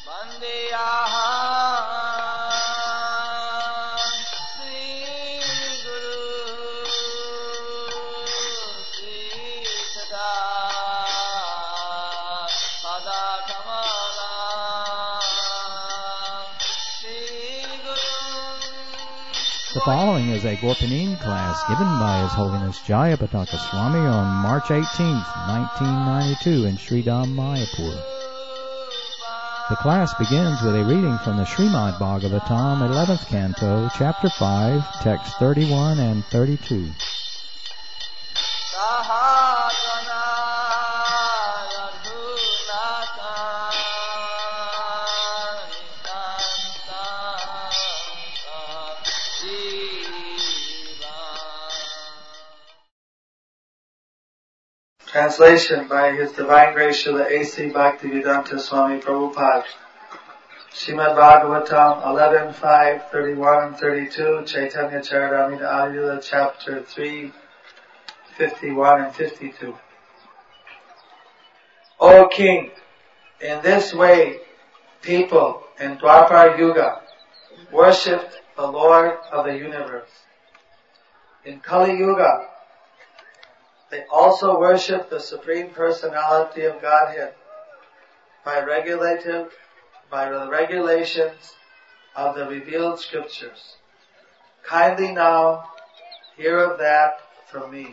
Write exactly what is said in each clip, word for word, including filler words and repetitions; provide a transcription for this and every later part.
The following is a Gorpanin class given by His Holiness Jayapataka Swami on March eighteenth, nineteen ninety-two in Sridham, Mayapur. The class begins with a reading from the Srimad Bhagavatam, eleventh Canto, Chapter five, Text thirty-one and thirty-two. Translation by His Divine Grace Srila A C Bhaktivedanta Swami Prabhupada. Srimad Bhagavatam eleven, five, thirty-one and thirty-two, Chaitanya Charitamrita Adilila chapter three, fifty-one and fifty-two. O King, in this way people in Dwapar Yuga worshipped the Lord of the universe. In Kali Yuga, they also worship the Supreme Personality of Godhead by regulative, by the regulations of the revealed scriptures. Kindly now hear of that from me.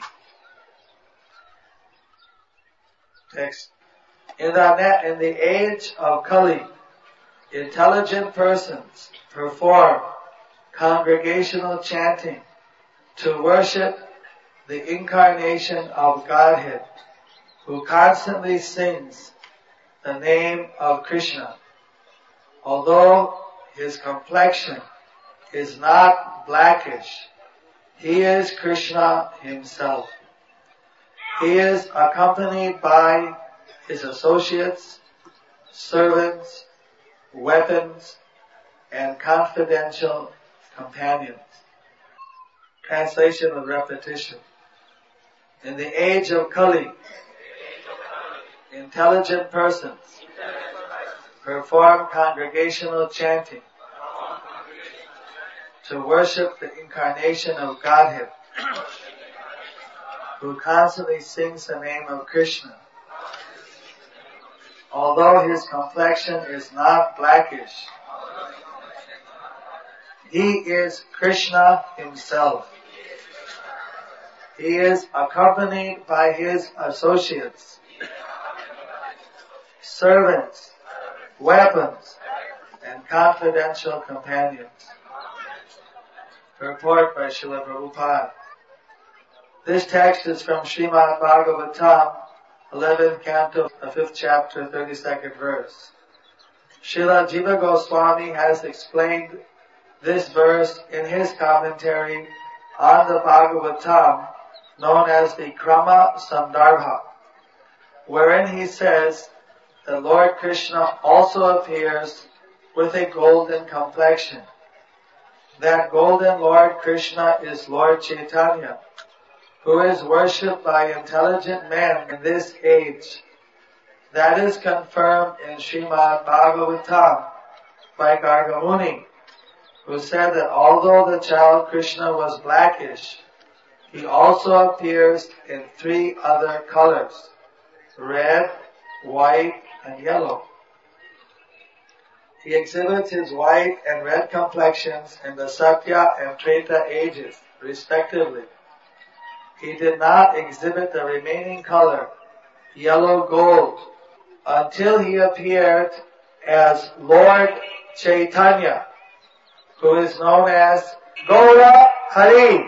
Text. In the, in the age of Kali, intelligent persons perform congregational chanting to worship the incarnation of Godhead, who constantly sings the name of Krishna. Although his complexion is not blackish, he is Krishna himself. He is accompanied by his associates, servants, weapons, and confidential companions. Translation with repetition. In the age of Kali, intelligent persons perform congregational chanting to worship the incarnation of Godhead, who constantly sings the name of Krishna. Although his complexion is not blackish, he is Krishna himself. He is accompanied by his associates, servants, weapons, and confidential companions. Purport by Srila Prabhupada. This text is from Srimad Bhagavatam, eleventh Canto, the fifth chapter, thirty-second verse. Srila Jiva Goswami has explained this verse in his commentary on the Bhagavatam, known as the Krama Sandarbha, wherein he says that Lord Krishna also appears with a golden complexion. That golden Lord Krishna is Lord Chaitanya, who is worshipped by intelligent men in this age. That is confirmed in Srimad Bhagavatam by Gargamuni, who said that although the child Krishna was blackish, he also appears in three other colors: red, white, and yellow. He exhibits his white and red complexions in the Satya and Treta ages, respectively. He did not exhibit the remaining color, yellow gold, until he appeared as Lord Chaitanya, who is known as Gaura Hari.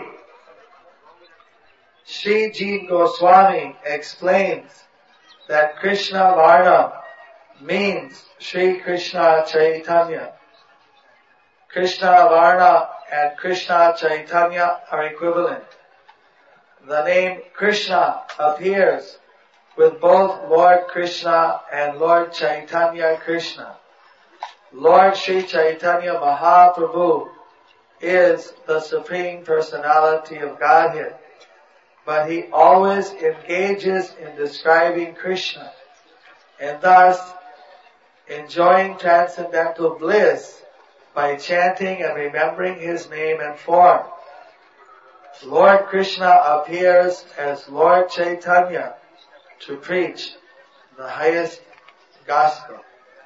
Sri Jiva Goswami explains that Krishna Varna means Sri Krishna Chaitanya. Krishna Varna and Krishna Chaitanya are equivalent. The name Krishna appears with both Lord Krishna and Lord Chaitanya Krishna. Lord Sri Chaitanya Mahaprabhu is the Supreme Personality of Godhead, but he always engages in describing Krishna, and thus enjoying transcendental bliss by chanting and remembering His name and form. Lord Krishna appears as Lord Chaitanya to preach the highest gospel.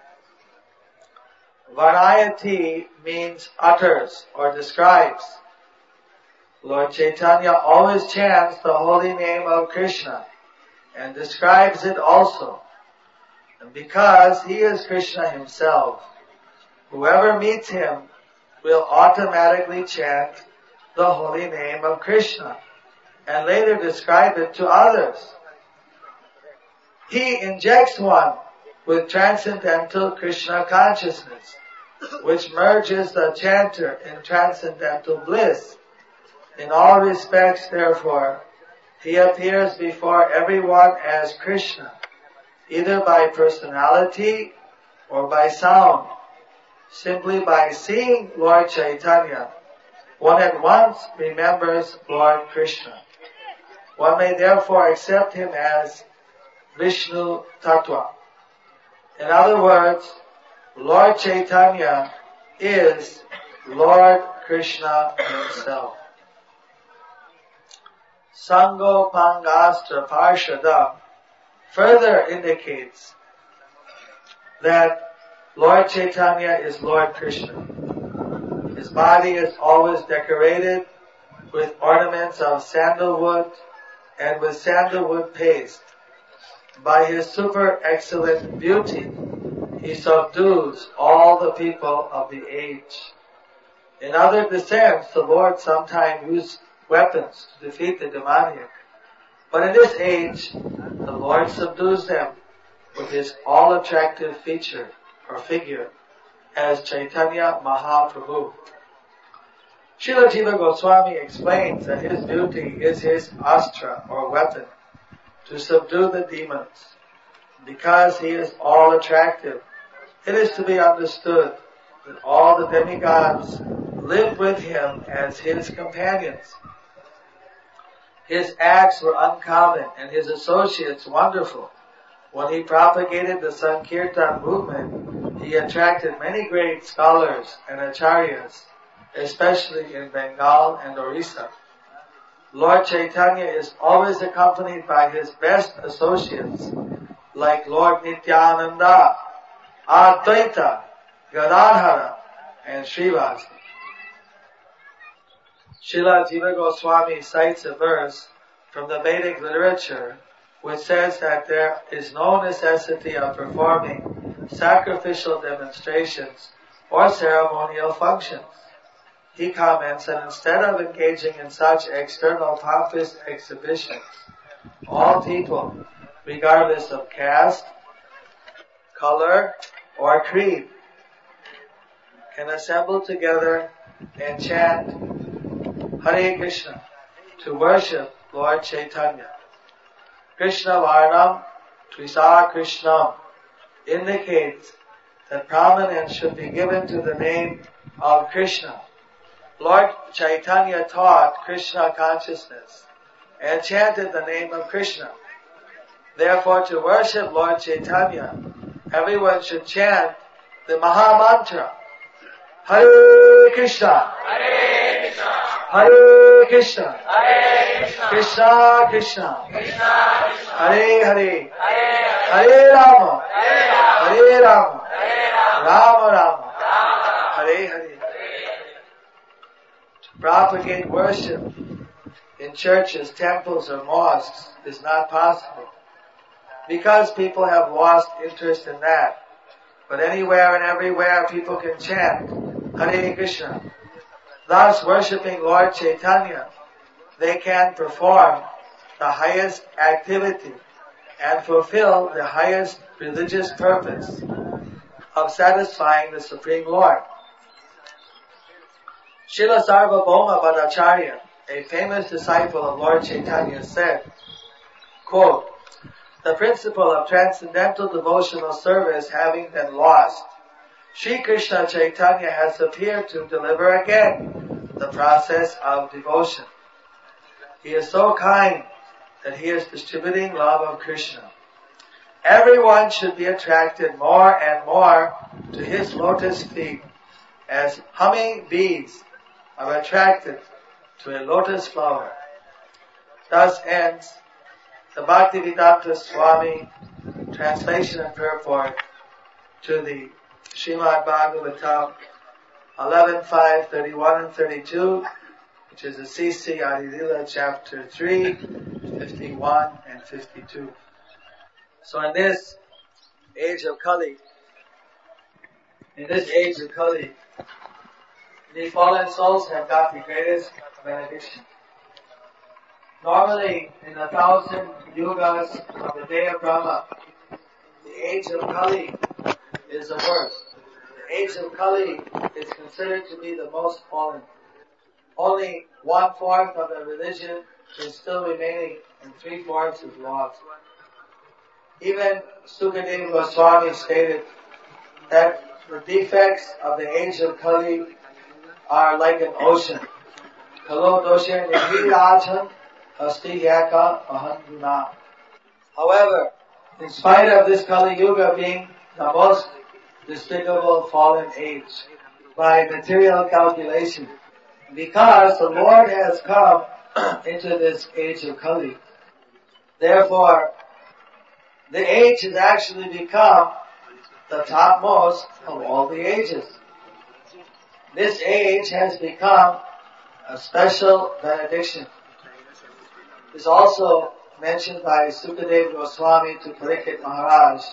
Varayati means utters or describes. Lord Chaitanya always chants the holy name of Krishna and describes it also. And because He is Krishna Himself, whoever meets Him will automatically chant the holy name of Krishna and later describe it to others. He injects one with transcendental Krishna consciousness, which merges the chanter in transcendental bliss. In all respects, therefore, He appears before everyone as Krishna, either by personality or by sound. Simply by seeing Lord Chaitanya, one at once remembers Lord Krishna. One may therefore accept Him as Vishnu Tattva. In other words, Lord Chaitanya is Lord Krishna Himself. Sango Pangastra Parshadam further indicates that Lord Chaitanya is Lord Krishna. His body is always decorated with ornaments of sandalwood and with sandalwood paste. By His super excellent beauty, He subdues all the people of the age. In other descents, the Lord sometimes used weapons to defeat the demoniac. But in this age, the Lord subdues them with His all-attractive feature or figure as Chaitanya Mahaprabhu. Srila Jiva Goswami explains that His beauty is His astra or weapon to subdue the demons. Because He is all-attractive, it is to be understood that all the demigods lived with Him as His companions. His acts were uncommon and His associates wonderful. When He propagated the Sankirtan movement, He attracted many great scholars and acharyas, especially in Bengal and Orissa. Lord Chaitanya is always accompanied by His best associates, like Lord Nityananda, Advaita, Gadadhara, and Srivasa. Srila Jiva Goswami cites a verse from the Vedic literature which says that there is no necessity of performing sacrificial demonstrations or ceremonial functions. He comments that instead of engaging in such external pompous exhibitions, all people, regardless of caste, color, or creed, can assemble together and chant Hare Krishna to worship Lord Chaitanya. Krishna Varnam Tvisa Krishnam indicates that prominence should be given to the name of Krishna. Lord Chaitanya taught Krishna consciousness and chanted the name of Krishna. Therefore, to worship Lord Chaitanya, everyone should chant the Maha Mantra, Hare Krishna, Hare Krishna, Hare Krishna, Hare Krishna, Krishna Krishna, Krishna Krishna, Hare Hare, Hare Rama, Hare Rama, Rama Rama, Hare Hare. To propagate worship in churches, temples, or mosques is not possible because people have lost interest in that. But anywhere and everywhere people can chant Hare Krishna. Thus, worshipping Lord Chaitanya, they can perform the highest activity and fulfill the highest religious purpose of satisfying the Supreme Lord. Srila Sarvabhauma Bhattacharya, a famous disciple of Lord Chaitanya, said, quote, "The principle of transcendental devotional service having been lost, Sri Krishna Chaitanya has appeared to deliver again the process of devotion. He is so kind that He is distributing love of Krishna. everyone should be attracted more and more to his lotus feet, as humming bees are attracted to a lotus flower. Thus ends the Bhaktivedanta Swami translation and purport to the Srimad Bhagavatam eleven five, thirty-one and thirty-two, which is the C C Adilila chapter three, fifty-one and fifty-two. So in this age of Kali, in this age of Kali, the fallen souls have got the greatest benediction. Normally, in a thousand yugas of the day of Brahma, the age of Kali is the worst. The age of Kali is considered to be the most fallen. Only one-fourth of the religion is still remaining and three-fourths is lost. Even Sukadeva Goswami stated that the defects of the age of Kali are like an ocean. Kalo doshe nihirajam asti yaka ahanduna. However, in spite of this Kali Yuga being the most despicable fallen age by material calculation, because the Lord has come into this age of Kali, therefore the age has actually become the topmost of all the ages. This age has become a special benediction. It's also mentioned by Sukadeva Goswami to Parikshit Maharaj.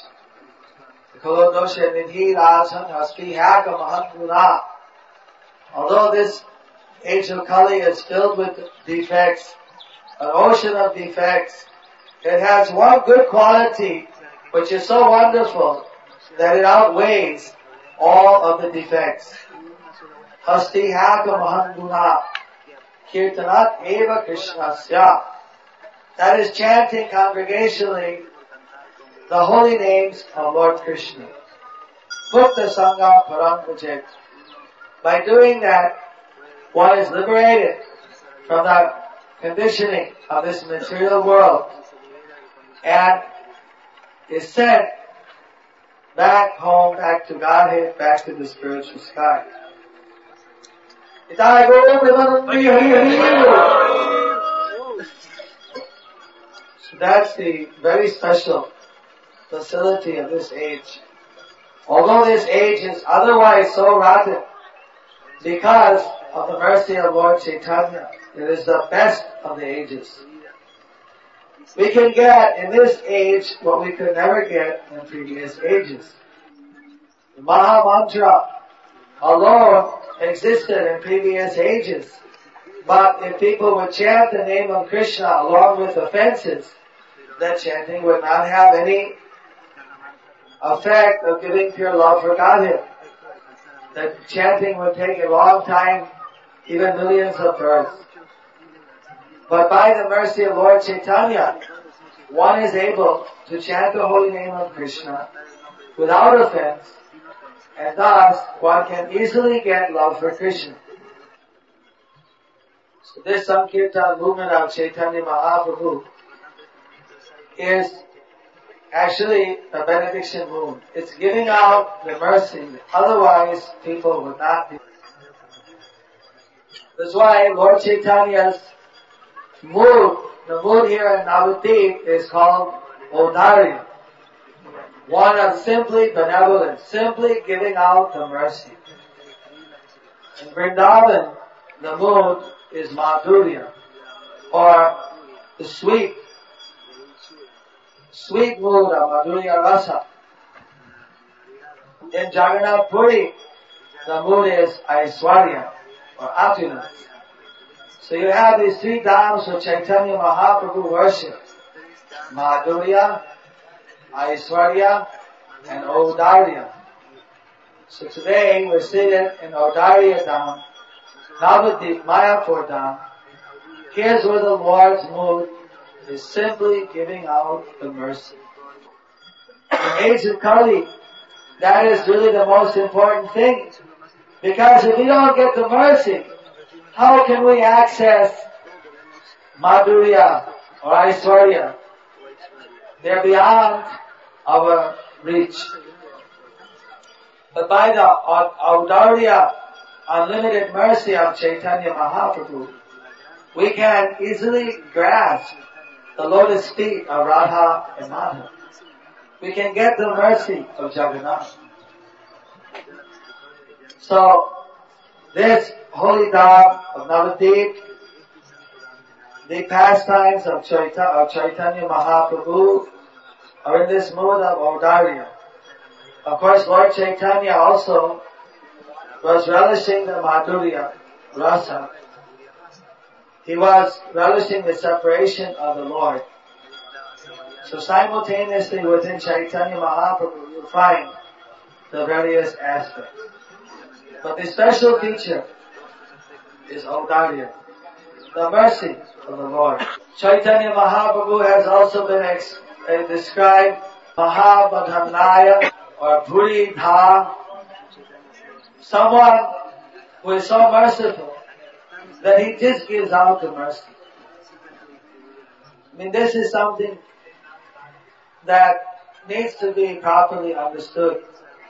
Although this age of Kali is filled with defects, an ocean of defects, it has one good quality which is so wonderful that it outweighs all of the defects. Hasti haka mahanduna kirtanat eva krishnasya. That is chanting congregationally the holy names of Lord Krishna. Mukta sangha param bhajet. By doing that, one is liberated from the conditioning of this material world and is sent back home, back to Godhead, back to the spiritual sky. So that's the very special facility of this age. Although this age is otherwise so rotten, because of the mercy of Lord Chaitanya, it is the best of the ages. We can get in this age what we could never get in previous ages. The Maha Mantra alone existed in previous ages, but if people would chant the name of Krishna along with offenses, that chanting would not have any effect of giving pure love for Godhead. That chanting would take a long time, even millions of births. But by the mercy of Lord Chaitanya, one is able to chant the holy name of Krishna without offense, and thus one can easily get love for Krishna. So this Sankirtan movement of Chaitanya Mahaprabhu is actually a benediction movement. It's giving out the mercy, otherwise people would not be. That's why Lord Chaitanya's mood, the mood here in Navadvip is called Audarya. One of simply benevolence, simply giving out the mercy. In Vrindavan, the mood is Madhurya, or the sweet, sweet mood of Madhurya Rasa. In Jagannath Puri, the mood is Aishwarya, or opulence. So you have these three dhams of Chaitanya Mahaprabhu worship: Madhurya, Aishwarya, and Audarya. So today we're seated in Audarya Dham, Navadvip Mayapur Dham. Here's where the Lord's mood is simply giving out the mercy. In the age of Kali, that is really the most important thing. Because if we don't get the mercy, how can we access Madhurya or Aishwarya? They're beyond our reach. But by the audarya, unlimited mercy of Chaitanya Mahaprabhu, we can easily grasp the lotus feet of Radha and Madhava. We can get the mercy of Jagannath. So, this holy dham of Navadvip, the pastimes of, Chaita, of Chaitanya Mahaprabhu are in this mood of audarya. Of course, Lord Chaitanya also was relishing the madhurya, rasa. He was relishing the separation of the Lord. So simultaneously within Chaitanya Mahaprabhu you find the various aspects. But the special feature is audarya, the mercy of the Lord. Chaitanya Mahaprabhu has also been ex- uh, described Mahabadhanaya or Bhuridha, someone who is so merciful that he just gives out the mercy. I mean, this is something that needs to be properly understood.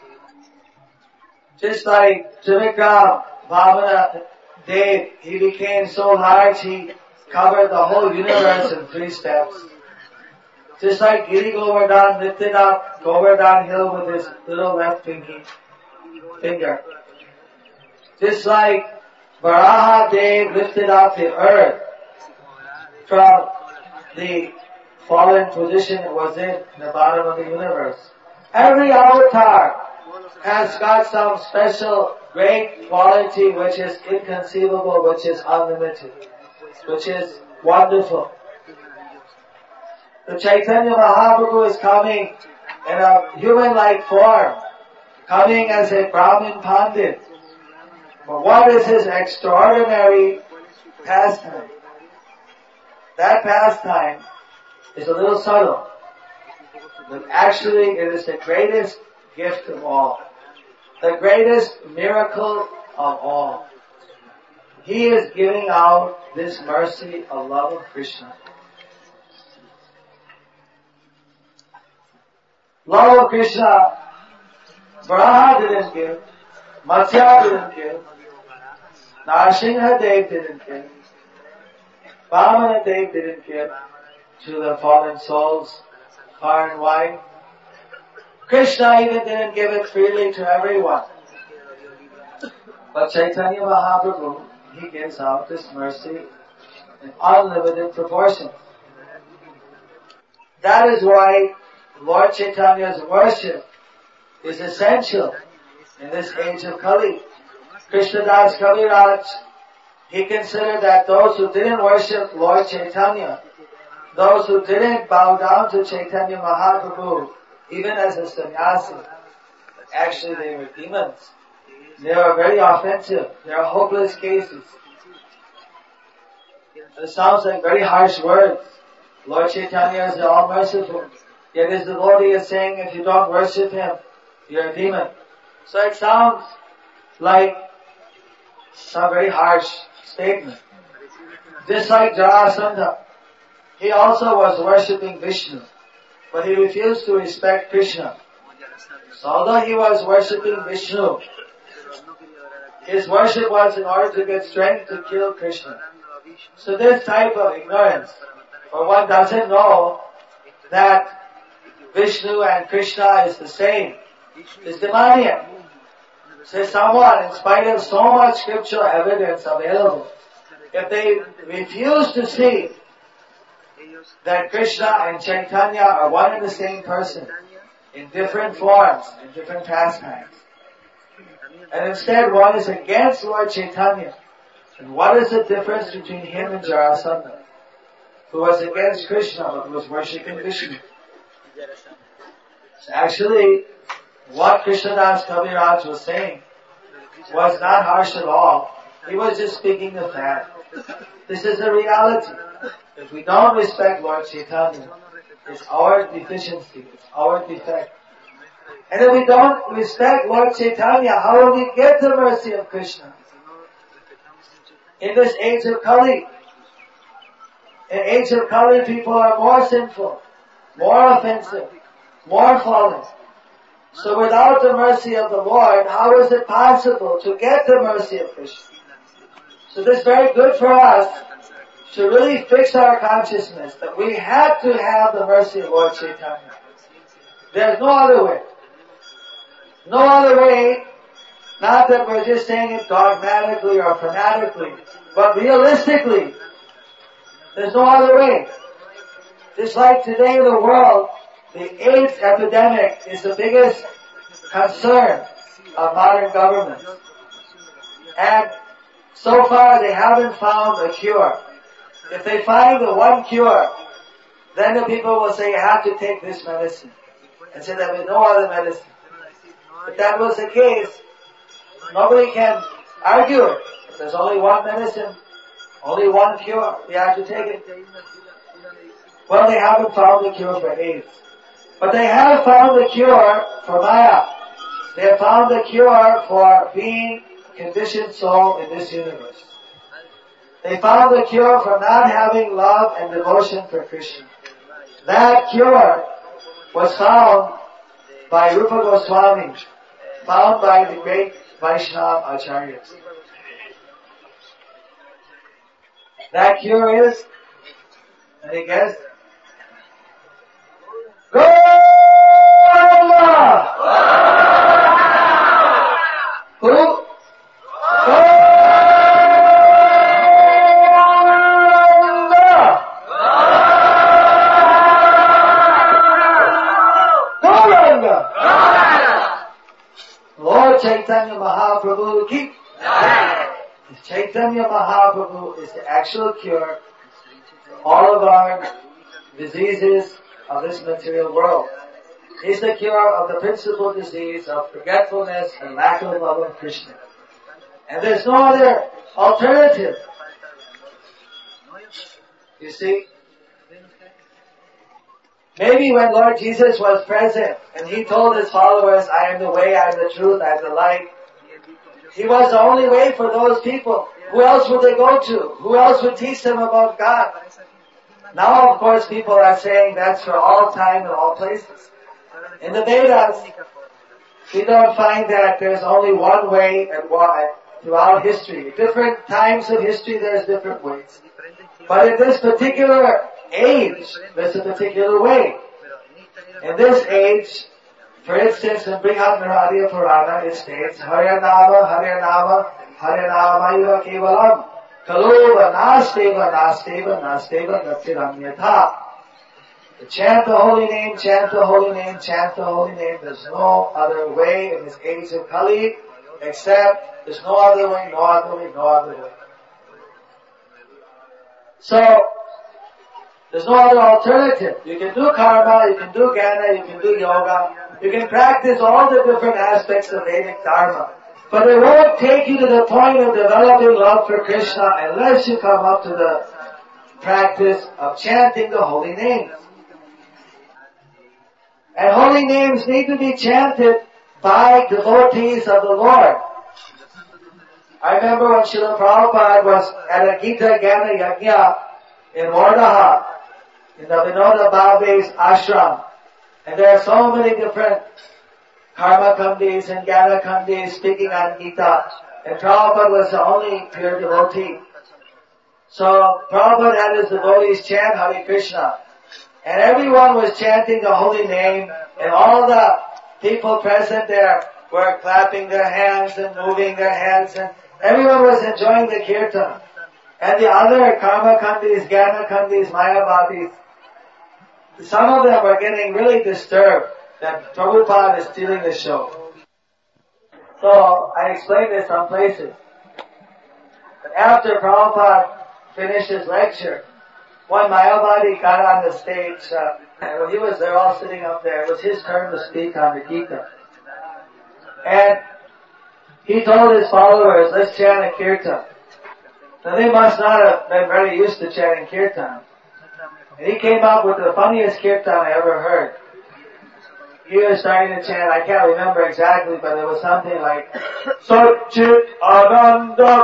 Just like Trivikram Bhavana Dev, he became so large he covered the whole universe in three steps. Just like Giri Govardhan lifted up Govardhan hill with his little left pinky finger. Just like Varaha Dev lifted up the earth from the fallen position it was in, in the bottom of the universe. Every avatar has got some special great quality which is inconceivable, which is unlimited, which is wonderful. The Chaitanya Mahaprabhu is coming in a human-like form, coming as a Brahmin Pandit. But what is his extraordinary pastime? That pastime is a little subtle, but actually it is the greatest gift of all, the greatest miracle of all. He is giving out this mercy of love of Krishna. Love of Krishna, Varaha didn't give, Matsya didn't give, Narsimha Dev didn't give, Vamana Dev didn't give to the fallen souls far and wide. Krishna even didn't give it freely to everyone. But Chaitanya Mahaprabhu, he gives out this mercy in unlimited proportion. That is why Lord Chaitanya's worship is essential in this age of Kali. Krishnadas Kaviraj, he considered that those who didn't worship Lord Chaitanya, those who didn't bow down to Chaitanya Mahaprabhu, even as a sannyasi, actually they were demons. They were very offensive. They are hopeless cases. It sounds like very harsh words. Lord Chaitanya is all merciful. Yet his devotee is saying if you don't worship him, you're a demon. So it sounds like some very harsh statement. Just like Jarasandha, he also was worshipping Vishnu, but he refused to respect Krishna. So although he was worshipping Vishnu, his worship was in order to get strength to kill Krishna. So this type of ignorance, for one doesn't know that Vishnu and Krishna is the same, is demoniac. So someone, in spite of so much scriptural evidence available, if they refuse to see that Krishna and Chaitanya are one and the same person, in different forms, in different pastimes, and instead one is against Lord Chaitanya, and what is the difference between him and Jarasandha, who was against Krishna but was worshipping Vishnu? So actually, what Krishnadas Kaviraj was saying was not harsh at all. He was just speaking the fact. This is the reality. If we don't respect Lord Chaitanya, it's our deficiency, it's our defect. And if we don't respect Lord Chaitanya, how will we get the mercy of Krishna? In this age of Kali, in age of Kali, people are more sinful, more offensive, more fallen. So without the mercy of the Lord, how is it possible to get the mercy of Krishna? So this is very good for us to really fix our consciousness that we have to have the mercy of Lord Chaitanya. There's no other way. No other way, not that we're just saying it dogmatically or fanatically, but realistically, there's no other way. Just like today in the world, the AIDS epidemic is the biggest concern of modern government. And so far they haven't found a cure. If they find the one cure, then the people will say you have to take this medicine. And say there is no other medicine. If that was the case, nobody can argue it. If there's only one medicine, only one cure, we have to take it. Well, they haven't found the cure for AIDS. But they have found the cure for Maya. They have found the cure for being a conditioned soul in this universe. They found the cure for not having love and devotion for Krishna. That cure was found by Rupa Goswami, found by the great Vaishnava Acharyas. That cure is, any guess? Gauranga! Who? Gauranga! Lord Chaitanya Mahaprabhu ki jai. Chaitanya Mahaprabhu is the actual cure for all of our diseases of this material world. He's the cure of the principal disease of forgetfulness and lack of love of Krishna. And there's no other alternative. You see? Maybe when Lord Jesus was present and He told His followers, I am the way, I am the truth, I am the light, He was the only way for those people. Who else would they go to? Who else would teach them about God? Now, of course, people are saying that's for all time and all places. In the Vedas, we don't find that there's only one way and why throughout history. Different times of history, there's different ways. But in this particular age, there's a particular way. In this age, for instance, in Brihad Naradiya Purana, it states, Harinama, Harinama, Harinama Kevalam, Kaluva, Nasteva, Nasteva, Nasteva, Natsiramyatha. To chant the holy name, chant the holy name, chant the holy name. There's no other way in this age of Kali, except there's no other way, no other way, no other way. So, there's no other alternative. You can do karma, you can do jnana, you can do yoga, you can practice all the different aspects of Vedic Dharma. But it won't take you to the point of developing love for Krishna unless you come up to the practice of chanting the holy names. And holy names need to be chanted by devotees of the Lord. I remember when Srila Prabhupada was at a Gita Jnana Yajna in Vardaha, in the Vinoda Bhave's ashram. And there are so many different karma kandis and jnana kandis speaking on Gita. And Prabhupada was the only pure devotee. So Prabhupada had his devotees chant Hare Krishna. And everyone was chanting the holy name, and all the people present there were clapping their hands and moving their hands, and everyone was enjoying the kirtan. And the other karma kandis, jnana kandis, mayavadis, some of them were getting really disturbed that Prabhupada is stealing the show. So I explained this some places. But after Prabhupada finished his lecture, one Mayavadi got on the stage, uh, and he was there all sitting up there. It was his turn to speak on the Gita. And he told his followers, let's chant a kirtan. Now they must not have been very used to chanting kirtan. And he came up with the funniest kirtan I ever heard. He was starting to chant, I can't remember exactly, but it was something like, Satchit Ananda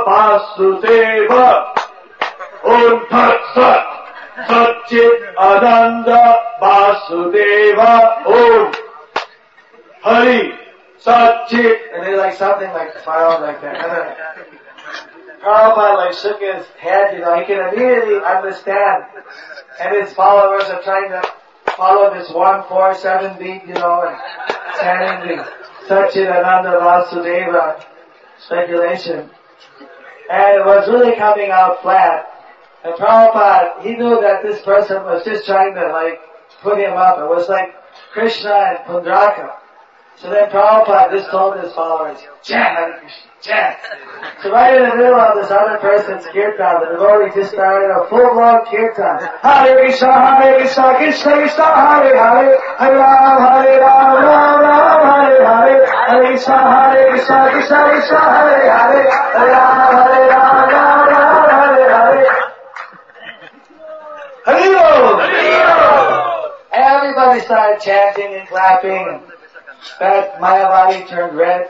Vasudeva Om Tat Sat Satchit Ananda Vasudeva Om Hari Satchit, and they like something like smiled like that. And then Prabhupada like shook his head, you know, he can immediately understand. And his followers are trying to follow this one, four, seven beat, you know, and chanting the Satchidananda Vasudeva speculation. And it was really coming out flat. And Prabhupada, he knew that this person was just trying to like put him up. It was like Krishna and Pundraka. So then Prabhupada just told his followers, chant Hare Krishna, chant. So right in the middle of this other person's kirtan, the devotee just started a full-blown kirtan. Hare Krishna, Hare Krishna, Krishna Krishna, Hare Hare, Hare Ram, Hare Ram, Ram Ram, Hare Hare, Hare Krishna, Hare Krishna, Krishna Krishna, Hare Hare, Hare Ram, Hare Ram, Ram Ram, Hare Hare. Hare Everybody started chanting and clapping, and that Mayavadi turned red.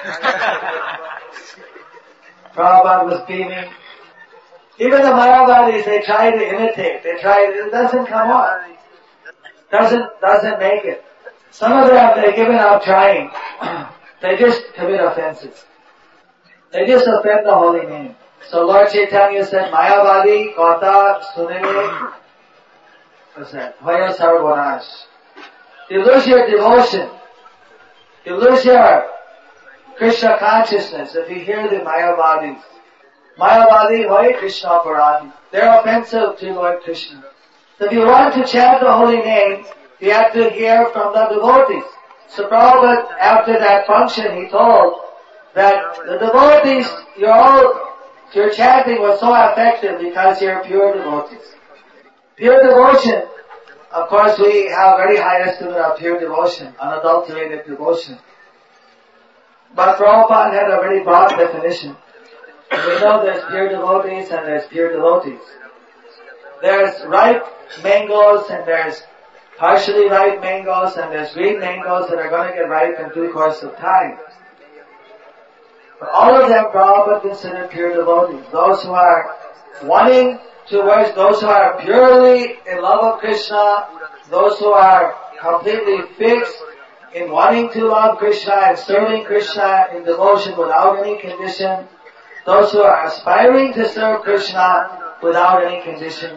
Prabhupada was beaming. Even the Mayavadis, they try to imitate. They try, it doesn't come up. Doesn't, doesn't make it. Some of them, they've given up trying. They just commit offenses. They just offend the holy name. So Lord Chaitanya said, Mayavadi, Kata, Sunile, what's that? Vaya Sarvanash. You lose your devotion. You lose your Krishna consciousness if you hear the Mayavadis. Mayavadi, Hare Krishna Paradi. They're offensive to Lord Krishna. So if you want to chant the holy name, you have to hear from the devotees. So Prabhupada, after that function, he told that the devotees, you're all, your chanting was so effective because you're pure devotees. Pure devotion, of course we have very high estimate of pure devotion, unadulterated devotion. But Prabhupada had a very broad definition. We know there's pure devotees and there's pure devotees. There's ripe mangoes and there's partially ripe mangoes and there's green mangoes that are going to get ripe in due course of time. But all of them Prabhupada considered pure devotees. Those who are wanting to worship, those who are purely in love of Krishna, those who are completely fixed in wanting to love Krishna and serving Krishna in devotion without any condition, those who are aspiring to serve Krishna without any condition.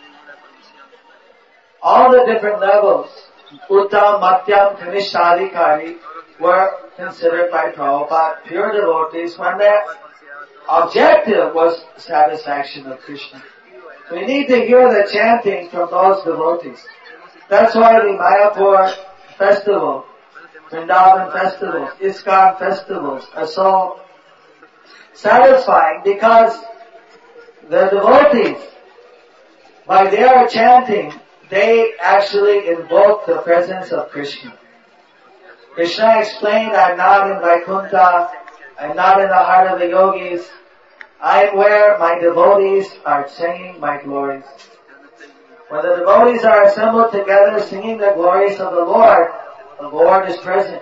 All the different levels, Uttam, Madhyam, Kanishadikari, were considered by Prabhupada pure devotees when their objective was satisfaction of Krishna. We need to hear the chanting from those devotees. That's why the Mayapur festival, Vrindavan festivals, ISKCON festivals are so satisfying because the devotees, by their chanting, they actually invoke the presence of Krishna. Krishna explained, I'm not in Vaikuntha, I'm not in the heart of the yogis, I'm where my devotees are singing my glories. When the devotees are assembled together singing the glories of the Lord, the Lord is present.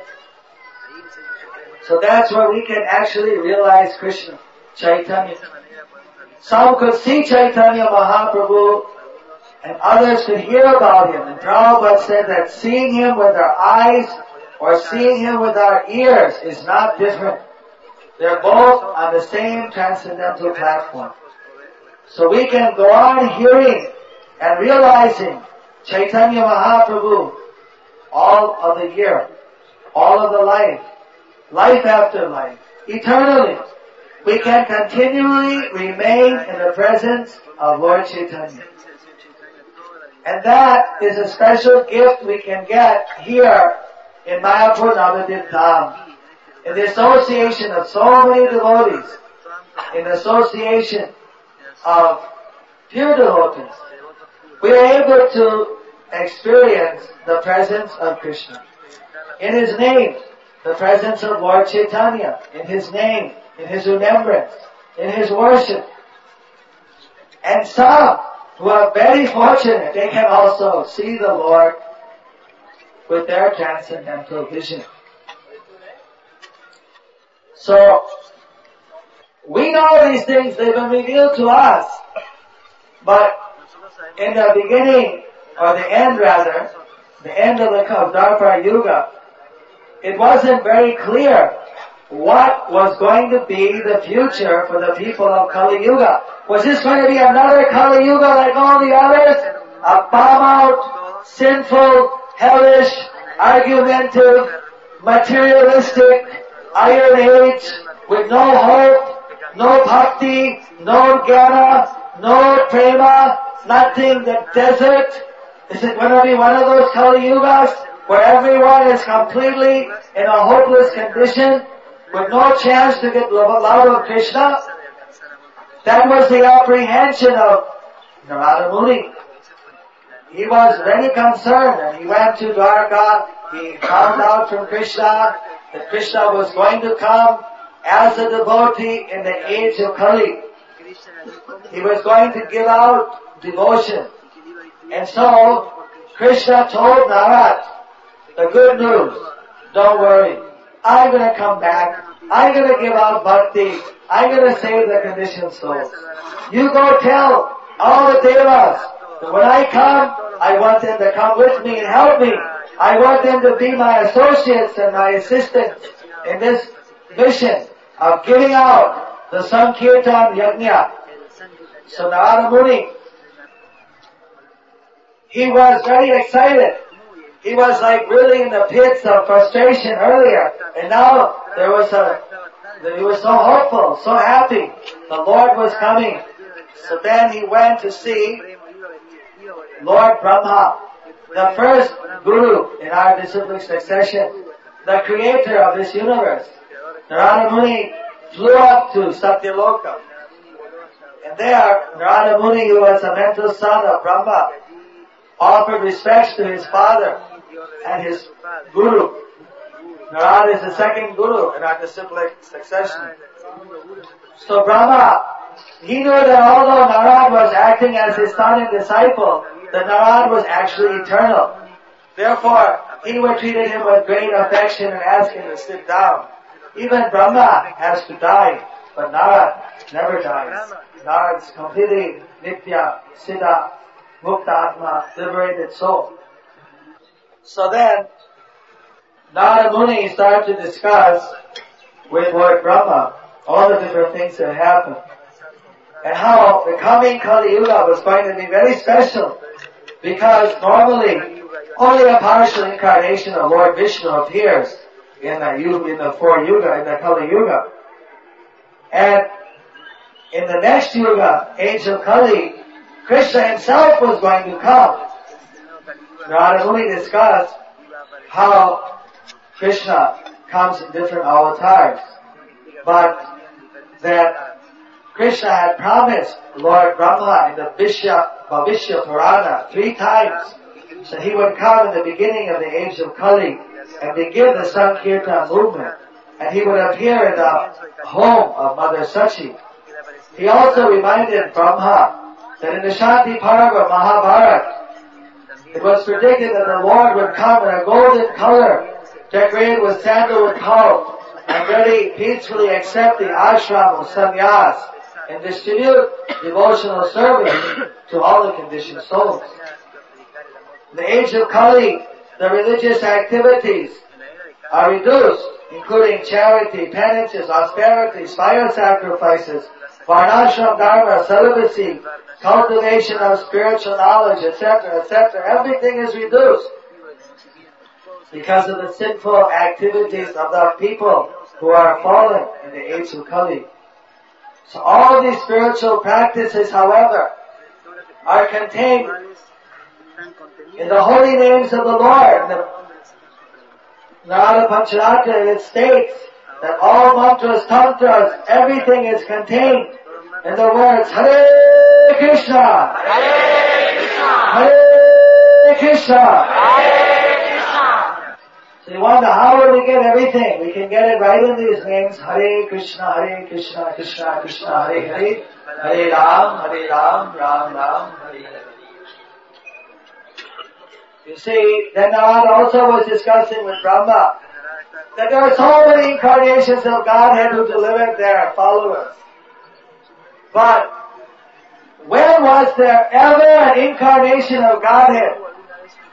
So that's where we can actually realize Krishna, Chaitanya. Some could see Chaitanya Mahaprabhu and others could hear about him. And Prabhupada said that seeing him with our eyes or seeing him with our ears is not different. They're both on the same transcendental platform. So we can go on hearing and realizing Chaitanya Mahaprabhu all of the year, all of the life, life after life, eternally. We can continually remain in the presence of Lord Chaitanya. And that is a special gift we can get here in Mayapur Navadip Dham. In the association of so many devotees, in the association of pure devotees, we are able to experience the presence of Krishna. In His name, the presence of Lord Chaitanya. In His name, in His remembrance, in His worship. And some who are very fortunate, they can also see the Lord with their transcendental vision. So, we know these things, they've been revealed to us. But in the beginning or the end rather, the end of the Dwapara Yuga, it wasn't very clear what was going to be the future for the people of Kali Yuga. Was this going to be another Kali Yuga like all the others? A bomb-out, sinful, hellish, argumentative, materialistic, iron age with no hope, no bhakti, no jnana, no prema, nothing, the desert? Is it going to be one of those Kali Yugas where everyone is completely in a hopeless condition with no chance to get love of Krishna? That was the apprehension of Narada Muni. He was very concerned and he went to Dwarka. He found out from Krishna that Krishna was going to come as a devotee in the age of Kali. He was going to give out devotion. And so, Krishna told Narad the good news. Don't worry. I'm going to come back. I'm going to give out bhakti. I'm going to save the conditioned souls. You go tell all the devas that when I come, I want them to come with me and help me. I want them to be my associates and my assistants in this mission of giving out the Sankirtan Yajna. So Narada Muni, he was very excited. He was like really in the pits of frustration earlier. And now there was a, he was so hopeful, so happy. The Lord was coming. So then he went to see Lord Brahma, the first Guru in our disciplic succession, the creator of this universe. Narada Muni flew up to Satyaloka. And there, Narada Muni, who was a mental son of Brahma, offered respects to his father and his Guru. Narada is the second Guru in our disciplic succession. So Brahma, he knew that although Narada was acting as his son and disciple, that Narada was actually eternal. Therefore, he would treat him with great affection and ask him to sit down. Even Brahma has to die, but Narada never dies. Narada is completely Nitya, Siddha, Mukta Atma, liberated soul. So then, Narada Muni started to discuss with Lord Brahma all the different things that happened. And how the coming Kali Yuga was going to be very special. Because normally, only a partial incarnation of Lord Vishnu appears in the, in the four Yuga, in the Kali Yuga. And in the next Yuga, age of Kali, Krishna himself was going to come. Narada Muni discussed how Krishna comes in different avatars. But that Krishna had promised Lord Brahma in the Vishya, Bhavishya Purana three times that he would come in the beginning of the age of Kali and begin the Sankirtan movement. And he would appear in the home of Mother Sachi. He also reminded Brahma that in the Shanti Parva Mahabharata, it was predicted that the Lord would come in a golden color, decorated with sandalwood pulp, and ready peacefully accept the ashram of sannyas and distribute devotional service to all the conditioned souls. In the age of Kali, the religious activities are reduced, including charity, penances, austerities, fire sacrifices, varnashram dharma, celibacy, cultivation of spiritual knowledge, et cetera, et cetera. Everything is reduced because of the sinful activities of the people who are fallen in the age of Kali. So all these spiritual practices, however, are contained in the holy names of the Lord. The Narada Pancharatra, it states that all mantras, tantras, everything is contained in the words Hare Krishna, Hare Krishna, Hare Krishna, Hare Krishna. So you wonder, how will we get everything? We can get it right in these names. Hare Krishna, Hare Krishna, Krishna Krishna, Hare Hare, Hare Ram, Hare Ram, Ram Ram, Hare Hare. You see, then Narada also was discussing with Brahma that there are so many incarnations of Godhead who delivered their followers. But when was there ever an incarnation of Godhead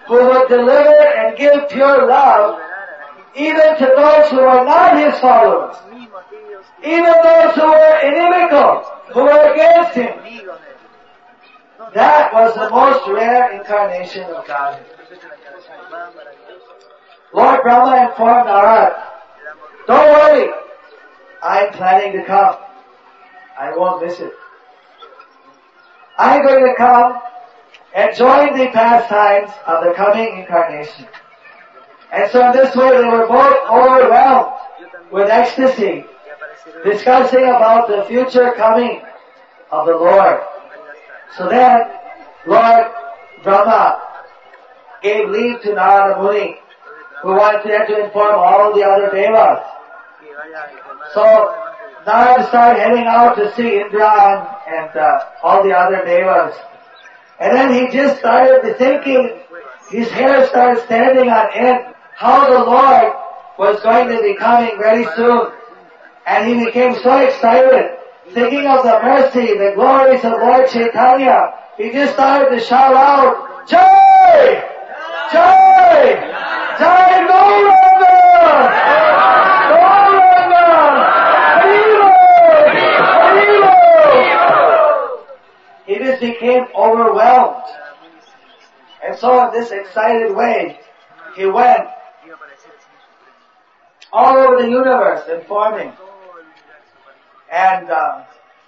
who would deliver and give pure love even to those who are not His followers, even those who were inimical, who were against Him. That was the most rare incarnation of Godhead. Lord Brahma informed Narad, don't worry, I'm planning to come. I won't miss it. I'm going to come and join the pastimes of the coming incarnation. And so in this way they were both overwhelmed with ecstasy, discussing about the future coming of the Lord. So then, Lord Brahma gave leave to Narada Muni, who wanted to inform all the other devas. So, Narada started heading out to see Indra and, and uh, all the other devas. And then he just started thinking, his hair started standing on end, how the Lord was going to be coming very soon. And he became so excited, thinking of the mercy, the glories of Lord Chaitanya. He just started to shout out, Jai! Jai! Jai Gauranga! Gauranga! Harilo! Harilo! He just became overwhelmed. And so in this excited way, he went all over the universe informing. And uh,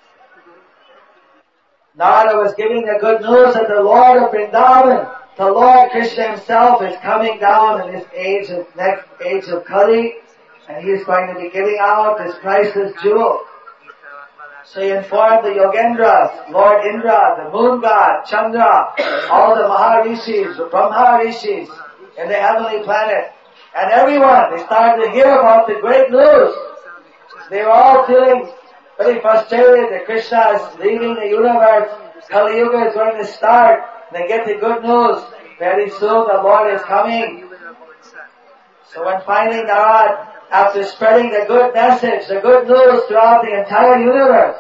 Narada was giving the good news that the Lord of Vrindavan, the Lord Krishna Himself, is coming down in this age of next age of Kali, and He is going to be giving out His priceless jewel. So He informed the Yogendras, Lord Indra, the Moon God, Chandra, all the Maharishis, the Brahma Rishis in the heavenly planet, and everyone. They started to hear about the great news. They were all feeling very frustrated that Krishna is leaving the universe. Kali Yuga is going to start. They get the good news. Very soon the Lord is coming. So when finally Narad, after spreading the good message, the good news throughout the entire universe,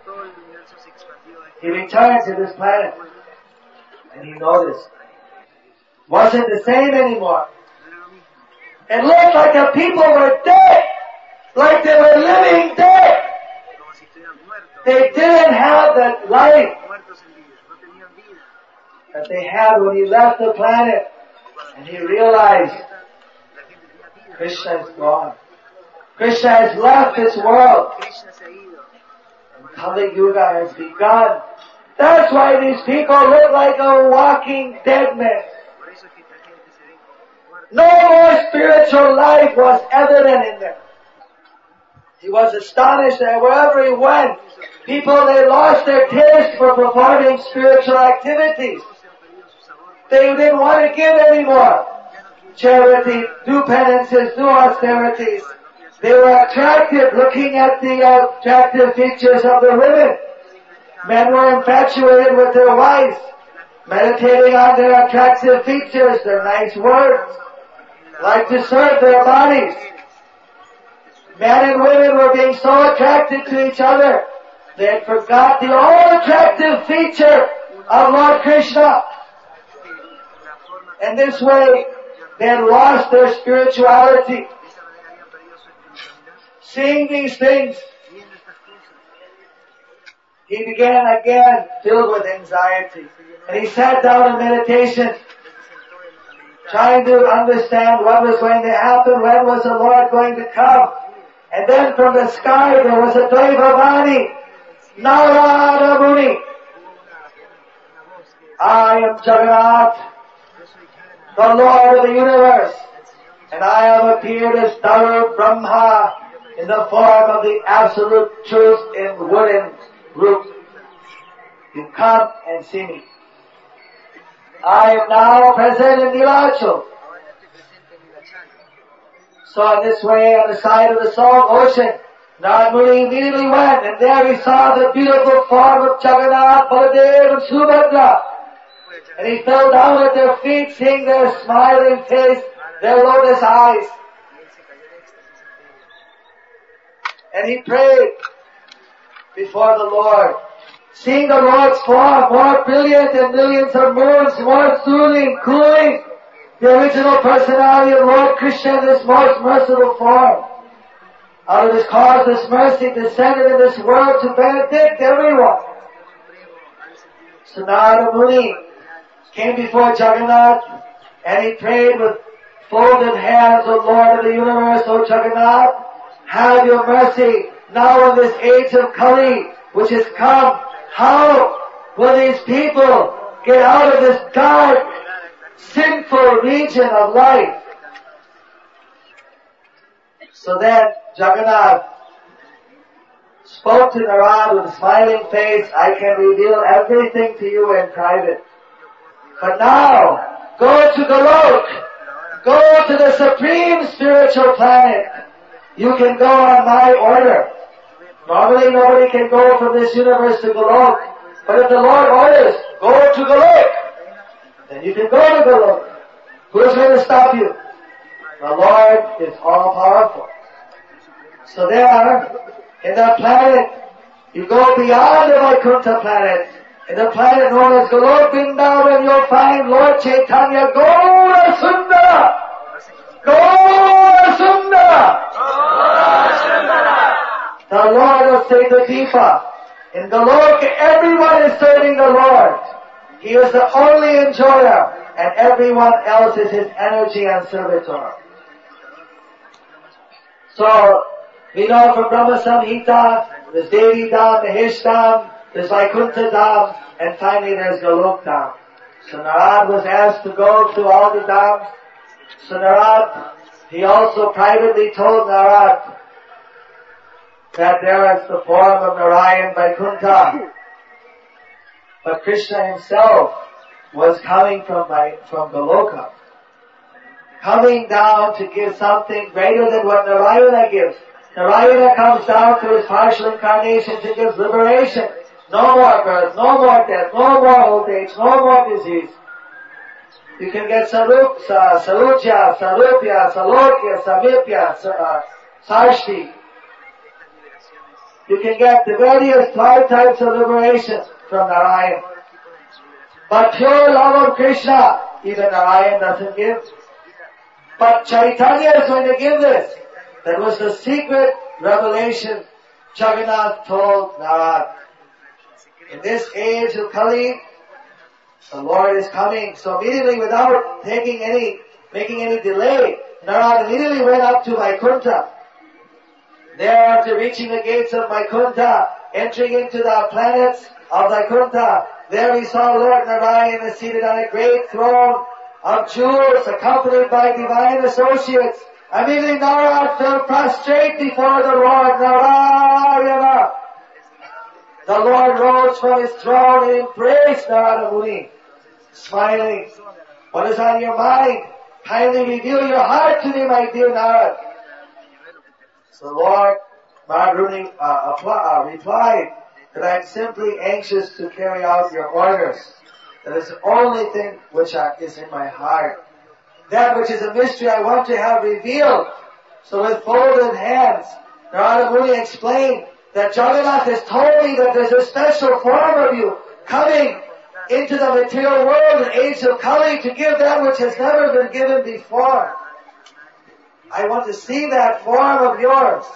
he returned to this planet. And he noticed, wasn't the same anymore. It looked like the people were dead. Like they were living dead. They didn't have that life that they had when he left the planet. And he realized Krishna is gone. Krishna has left this world. And Kali Yuga has begun. That's why these people look like a walking dead man. No more spiritual life was evident in them. He was astonished that wherever he went, people, they lost their taste for performing spiritual activities. They didn't want to give anymore. Charity, do penances, do austerities. They were attracted looking at the uh, attractive features of the women. Men were infatuated with their wives, meditating on their attractive features, their nice words, like to serve their bodies. Men and women were being so attracted to each other, they had forgot the all-attractive feature of Lord Krishna. And this way, they had lost their spirituality. Seeing these things, he began again filled with anxiety. And he sat down in meditation, trying to understand what was going to happen, when was the Lord going to come. And then from the sky there was a Devavani, Narada Muni. I am Jagannath, the Lord of the universe, and I have appeared as Daru Brahma in the form of the absolute truth in wooden roof. You come and see me. I am now present in Nilachal. So in this way, on the side of the salt ocean, Narada Muni immediately went, and there he saw the beautiful form of Jagannath, Baladev, and Subhadra. And he fell down at their feet, seeing their smiling face, their lotus eyes. And he prayed before the Lord, seeing the Lord's form more brilliant than millions of moons, more soothing, cooling the original personality of Lord Krishna in this most merciful form. Out of His cause, this mercy descended in this world to benedict everyone. So Narada Muni came before Jagannath and he prayed with folded hands, O Lord of the universe, O Jagannath, have your mercy now in this age of Kali, which has come. How will these people get out of this dark, sinful region of life? So then Jagannath spoke to Narada with a smiling face, I can reveal everything to you in private. But now, go to Golok. Go to the supreme spiritual planet. You can go on my order. Normally nobody can go from this universe to Golok. But if the Lord orders, go to Golok, then you can go to Golok. Who's going to stop you? The Lord is all-powerful. So there, in that planet, you go beyond the Vaikuntha planet. In the planet known as Golok Vrindavan, you'll find Lord Chaitanya, Gaura Sundara! Gaura Sundara! The Lord of Saitadipa. In Golok, everyone is serving the Lord. He is the only enjoyer, and everyone else is His energy and servitor. So, we know from Brahma Samhita, there's Devi Dham, Mahesh Dham, there's Vaikuntha Dham, and finally there's Golok Dham. So Narad was asked to go to all the Dhams. So Narad, he also privately told Narad that there is the form of Narayan Vaikuntha. But Krishna himself was coming from, from Goloka, coming down to give something greater than what Narayana gives. Narayana comes down to his partial incarnation to give liberation. No more birth, no more death, no more old age, no more disease. You can get sarup, sa, sarujya, sarupya, salokya, samipya, uh, sarshti. You can get the various five types of liberation from Narayan. But pure love of Krishna, even Narayan doesn't give. But Chaitanya is going to give this. That was the secret revelation Jagannath told Narad. In this age of Kali, the Lord is coming. So immediately, without taking any, making any delay, Narad immediately went up to Vaikuntha. There, after reaching the gates of Vaikuntha, entering into the planets of Vaikuntha, there he saw Lord Narayana seated on a great throne of jewels, accompanied by divine associates. Immediately Narad fell prostrate before the Lord Narayana. The Lord rose from His throne and embraced Narada Muni, smiling. What is on your mind? Kindly reveal your heart to me, my dear Narad. So the Lord Narada Muni uh, uh, replied that I am simply anxious to carry out your orders. That is the only thing which I, is in my heart. That which is a mystery I want to have revealed. So with folded hands, Narada Muni explained that Jagannath has told me that there's a special form of you coming into the material world in the age of Kali to give that which has never been given before. I want to see that form of yours.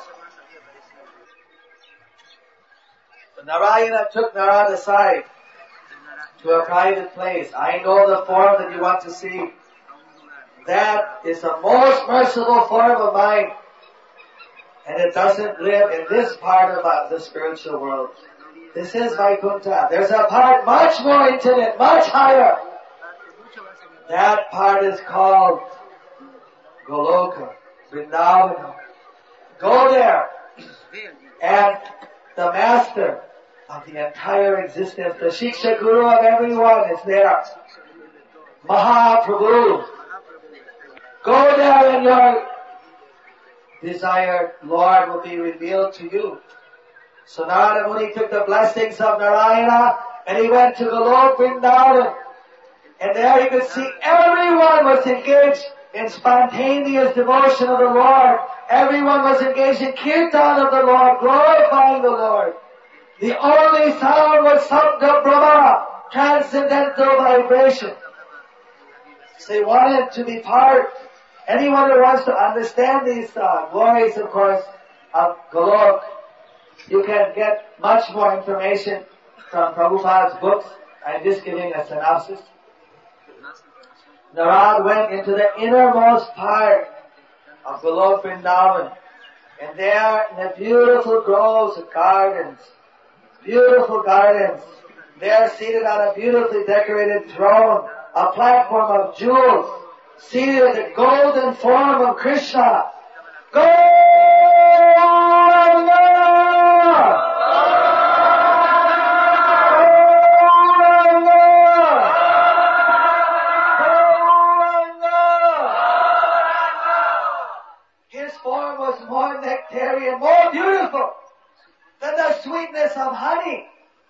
But Narayana took Narada aside to a private place. I know the form that you want to see. That is the most merciful form of mine. And it doesn't live in this part of the spiritual world. This is Vaikuntha. There's a part much more intimate, much higher. That part is called Goloka, Vrindavan. Go there. And the master of the entire existence, the Shiksha Guru of everyone is there. Mahaprabhu. Go there and your desired Lord will be revealed to you. So Narada Muni took the blessings of Narayana and he went to Golok Vrindavan. And there he could see everyone was engaged in spontaneous devotion of the Lord. Everyone was engaged in kirtan of the Lord, glorifying the Lord. The only sound was Sabda Brahma, transcendental vibration. So he wanted to be part. Anyone who wants to understand these uh, glories, of course, of Golok, you can get much more information from Prabhupada's books. I'm just giving a synopsis. Narad went into the innermost part of Golok Vrindavan, and there in the beautiful groves of gardens, beautiful gardens, there seated on a beautifully decorated throne, a platform of jewels, seated in the golden form of Krishna. Gauranga! His form was more nectarian, more beautiful than the sweetness of honey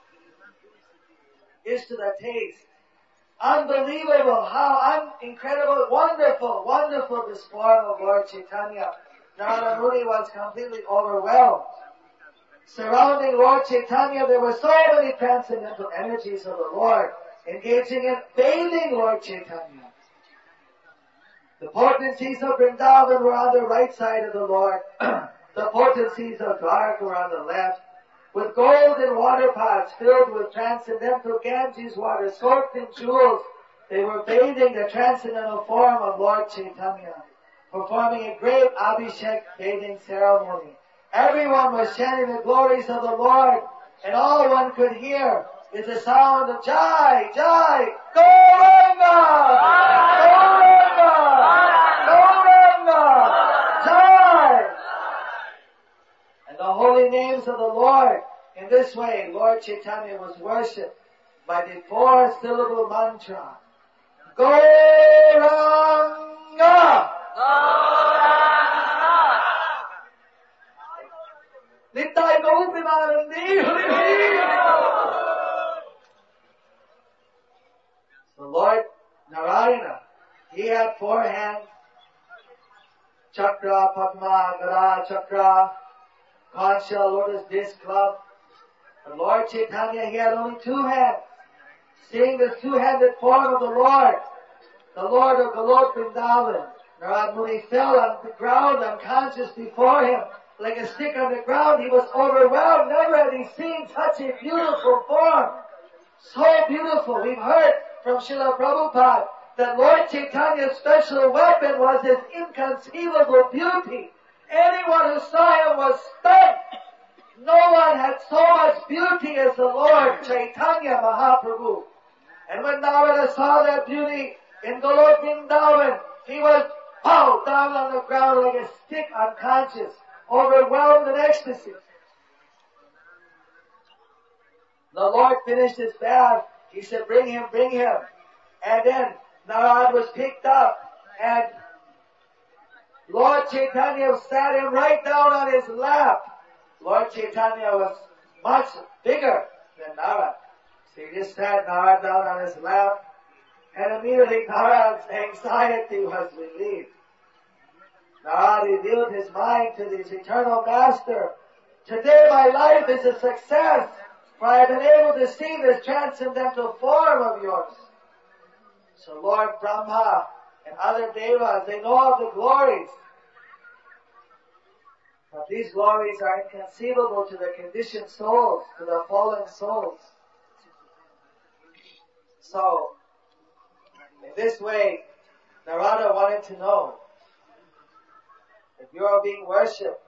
is to the taste. Unbelievable, how un- incredible, wonderful, wonderful this form of Lord Chaitanya. Narada Muni was completely overwhelmed. Surrounding Lord Chaitanya, there were so many transcendental energies of the Lord, engaging in bathing Lord Chaitanya. The potencies of Vrindavan were on the right side of the Lord. The potencies of Dwarka were on the left, with golden water pots filled with transcendental Ganges water soaked in jewels. They were bathing the transcendental form of Lord Chaitanya, performing a great Abhishek bathing ceremony. Everyone was chanting the glories of the Lord, and all one could hear is the sound of Jai, Jai, Gauranga, Gauranga, Gauranga, Jai. And the holy names of the Lord. In this way, Lord Chaitanya was worshipped by the four-syllable mantra, Gauranga. Nittai Gaupimanandi. The Lord Narayana, he had four hands, Chakra, Padma, Gada, Chakra, conch shell, lotus disc, club. The Lord Chaitanya, he had only two hands. Seeing this two-handed form of the Lord, the Lord of Golok Vrindavan, Narad Muni fell on the ground unconscious before him. Like a stick on the ground, he was overwhelmed. Never had he seen such a beautiful form. So beautiful. We've heard from Srila Prabhupada that Lord Chaitanya's special weapon was his inconceivable beauty. Anyone who saw him was stunned. No one had so much beauty as the Lord Chaitanya Mahaprabhu. And when Narada saw that beauty in Golok Vrindavan, he was bowed down on the ground like a stick unconscious, overwhelmed in ecstasy. The Lord finished his bath. He said, bring him, bring him. And then Narada was picked up, and Lord Chaitanya sat him right down on his lap. Lord Chaitanya was much bigger than Narada. So he just sat Narada down on his lap, and immediately Narada's anxiety was relieved. Narada revealed his mind to his eternal master. Today my life is a success, for I have been able to see this transcendental form of yours. So Lord Brahma and other devas, they know of the glories. But these glories are inconceivable to the conditioned souls, to the fallen souls. So, in this way, Narada wanted to know, if you are being worshipped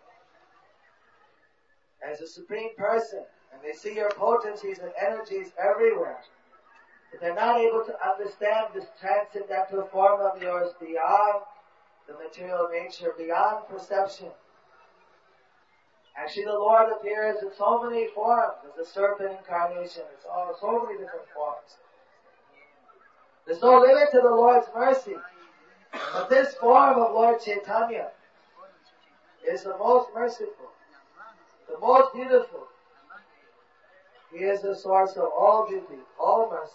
as a supreme person, and they see your potencies and energies everywhere, but they're not able to understand this transcendental form of yours beyond the material nature, beyond perception. Actually, the Lord appears in so many forms. There's a serpent incarnation. It's all so many different forms. There's no limit to the Lord's mercy. But this form of Lord Chaitanya is the most merciful, the most beautiful. He is the source of all beauty, all mercy.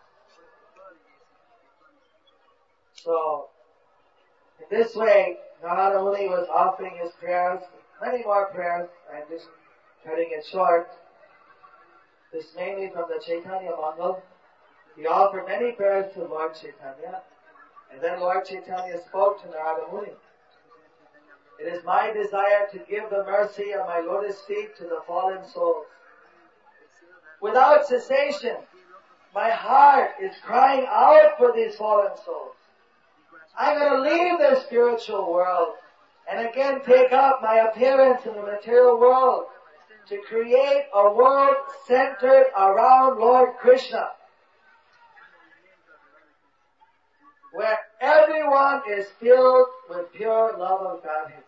So, in this way, Narada Muni was offering his prayers, many more prayers. I'm just cutting it short. This mainly from the Chaitanya Mangal. He offered many prayers to Lord Chaitanya. And then Lord Chaitanya spoke to Narada Muni. It is my desire to give the mercy of my lotus feet to the fallen souls. Without cessation, my heart is crying out for these fallen souls. I'm going to leave the spiritual world and again take up my appearance in the material world to create a world centered around Lord Krishna, where everyone is filled with pure love of Godhead.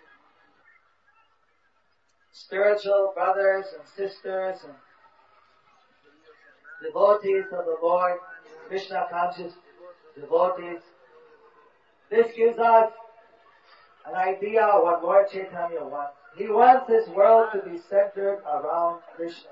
Spiritual brothers and sisters and devotees of the Lord, Krishna conscious devotees. This gives us an idea of what Lord Chaitanya wants. He wants this world to be centered around Krishna.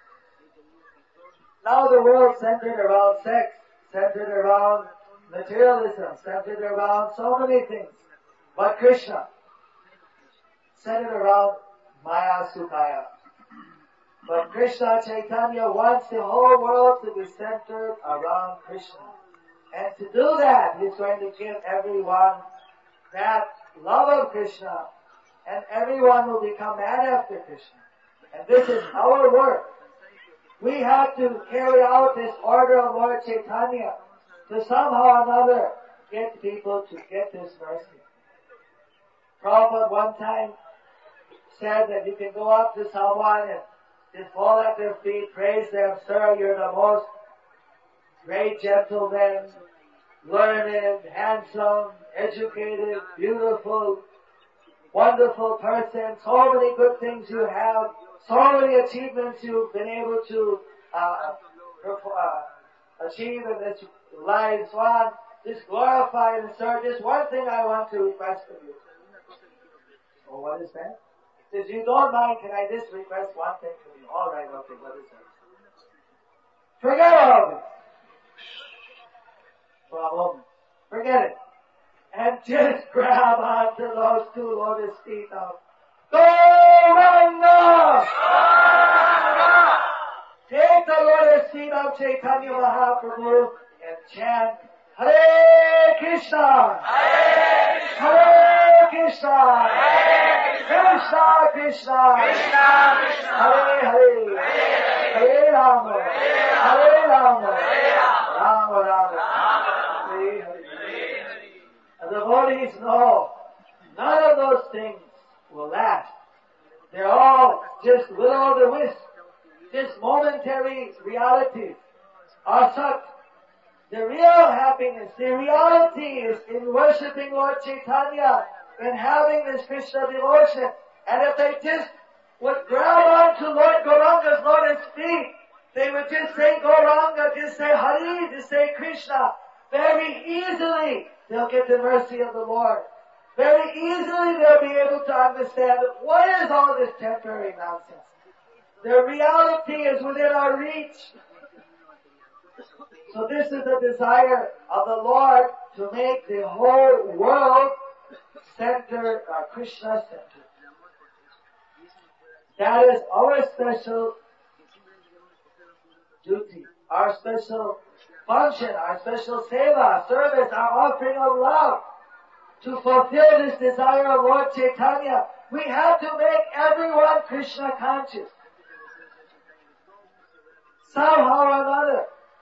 Now the world centered around sex, centered around materialism, centered around so many things. But Krishna, centered around Maya Sukaya. But Krishna Chaitanya wants the whole world to be centered around Krishna. And to do that, He's going to give everyone that love of Krishna, and everyone will become mad after Krishna. And this is our work. We have to carry out this order of Lord Chaitanya to somehow or another get people to get this mercy. Prabhupada one time said that you can go up to someone and just fall at their feet, praise them, sir, you're the most great gentleman, learned, handsome, educated, beautiful, wonderful person, so many good things you have, so many achievements you've been able to uh, uh, achieve in this life, so on. Just glorify and sir, just one thing I want to request of you. Oh, what is that? If you don't mind, can I just request one thing from you? All right, okay, what is that? Forget all of it. For a moment. Forget it. And just grab onto those two lotus feet of Gauranga! Take the lotus feet of Chaitanya Mahaprabhu and chant Hare Krishna! Hare Krishna! Krishna Krishna! Hare Hare! Hare Rama! Hare Rama! Rama Rama! Hare Hare! And the devotees know none of those things will last. They're all just will-o'-the-wisp, just momentary realities. Asat. The real happiness, the reality is in worshipping Lord Chaitanya, in having this Krishna devotion. And if they just would grab onto Lord Gauranga's lotus feet, they would just say Gauranga, just say Hari, just say Krishna. Very easily they'll get the mercy of the Lord. Very easily they'll be able to understand what is all this temporary nonsense. The reality is within our reach. So this is the desire of the Lord to make the whole world centered, uh, Krishna centered. That is our special duty, our special function, our special seva, service, our offering of love. To fulfill this desire of Lord Chaitanya, we have to make everyone Krishna conscious. Somehow or another.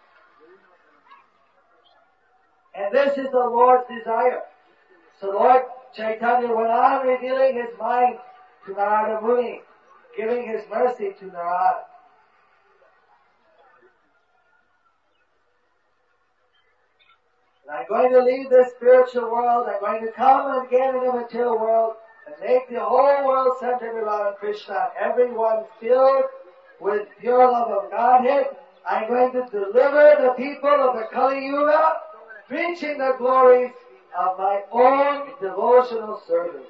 And this is the Lord's desire. So Lord Chaitanya went on revealing His mind to Narada Muni, giving His mercy to Narada. And I'm going to leave this spiritual world, I'm going to come again in the material world and make the whole world centered around Krishna, everyone filled with pure love of Godhead. I'm going to deliver the people of the Kali Yuga, preaching the glories of my own devotional service.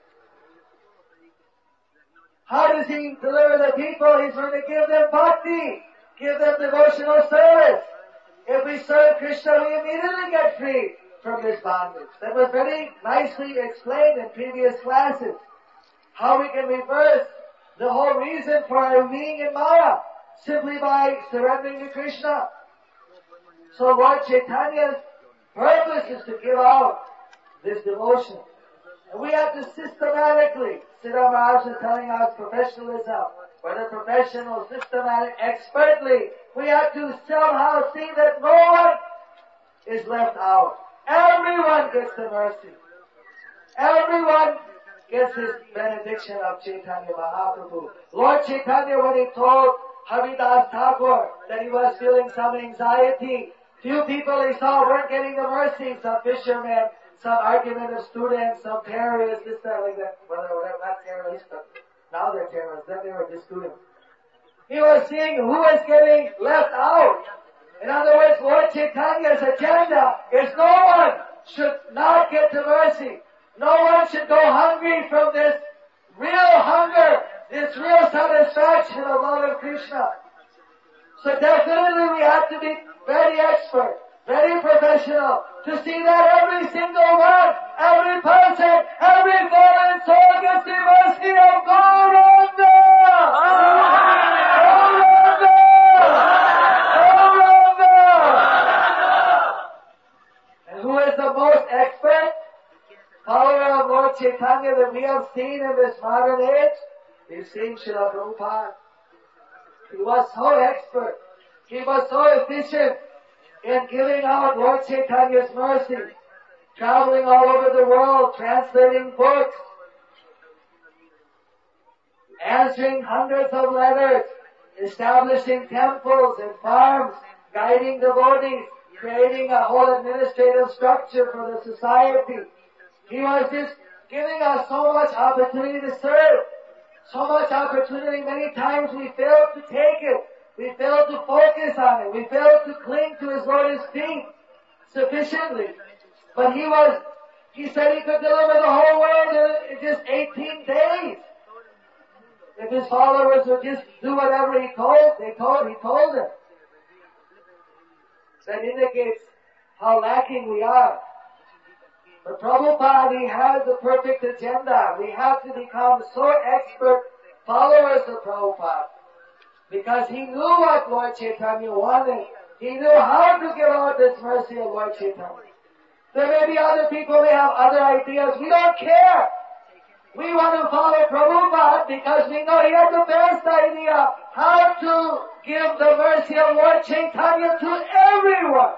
How does He deliver the people? He's going to give them bhakti, give them devotional service. If we serve Krishna, we immediately get free from this bondage. That was very nicely explained in previous classes. How we can reverse the whole reason for our being in Maya, simply by surrendering to Krishna. So Lord Chaitanya's purpose is to give out this devotion. And we have to systematically, Siddha Maharaj is telling us professionalism, whether professional, systematic, expertly, we have to somehow see that no one is left out. Everyone gets the mercy. Everyone gets his benediction of Chaitanya Mahaprabhu. Lord Chaitanya, when he told Haridas Thakur that he was feeling some anxiety, few people he saw weren't getting the mercy, some fishermen, some argumentative students, some terrorists, this, that, like that. Well, they were not terrorists, but now they're terrorists. Then they were just students. He was seeing who was getting left out. In other words, Lord Chaitanya's agenda is no one should not get to mercy. No one should go hungry from this real hunger, this real satisfaction of Lord Krishna. So definitely we have to be very expert, very professional, to see that every single one, every person, every fallen soul gets the mercy of Gauranga! Gauranga! Gauranga! And who is the most expert follower of Lord Chaitanya that we have seen in this modern age? We've seen Srila Prabhupada. He was so expert. He was so efficient in giving out Lord Chaitanya's mercy, traveling all over the world, translating books, answering hundreds of letters, establishing temples and farms, guiding devotees, creating a whole administrative structure for the society. He was just giving us so much opportunity to serve, so much opportunity. Many times we fail to take it. We fail to focus on it. We fail to cling to his lotus feet sufficiently. But he was, he said he could deliver the whole world in just eighteen days. If his followers would just do whatever he told, they told, he told them. That indicates how lacking we are. But Prabhupada, he has the perfect agenda. We have to become so expert followers of Prabhupada. Because he knew what Lord Chaitanya wanted. He knew how to give out this mercy of Lord Chaitanya. There may be other people, may have other ideas. We don't care. We want to follow Prabhupada because we know he has the best idea how to give the mercy of Lord Chaitanya to everyone.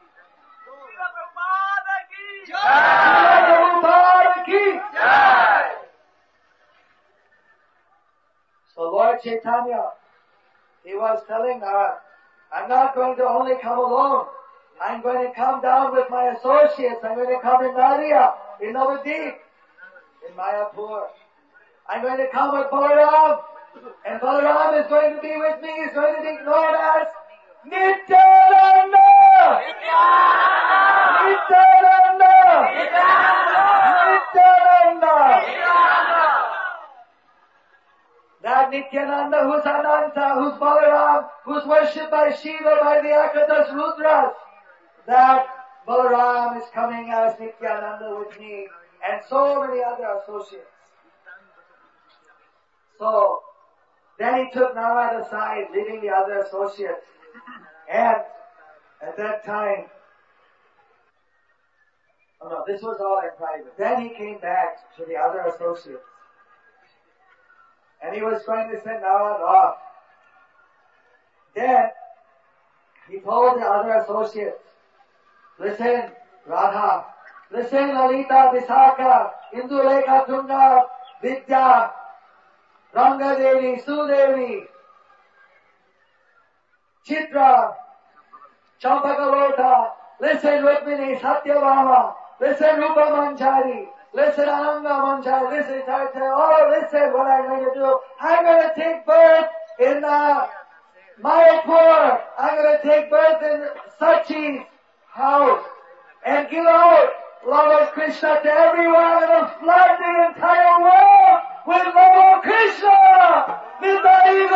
So Lord Chaitanya, he was telling us, I'm not going to only come alone. I'm going to come down with my associates. I'm going to come in Nadia, in Navadip, in Mayapur. I'm going to come with Balaram. And Balaram is going to be with me. He's going to be known as Nityananda! Nityananda! Nityananda! That Nityananda who's Ananta, who's Balaram, who's worshipped by Shiva, by the Akadas Rudras, that Balaram is coming as Nityananda with me, and so many other associates. So, then he took Narad aside, leaving the other associates. And at that time, oh no, this was all in private. Then he came back to the other associates. And he was going to send Narad off. Then, he told the other associates, listen, Radha, listen, Lalita, Visakha, Indulekha, Tunga, Vidya, Ranga Devi, Sudevi, Chitra, Champakalota, listen Rukmini, Satyabhama, listen Rupa Manchari, listen Ananga Manchari, listen Tartara, oh listen what I'm going to do. I'm going to take birth in uh, Mayapur. I'm going to take birth in Sachi's house and give out love of Krishna to everyone and flood the entire world with love of Krishna. Nitai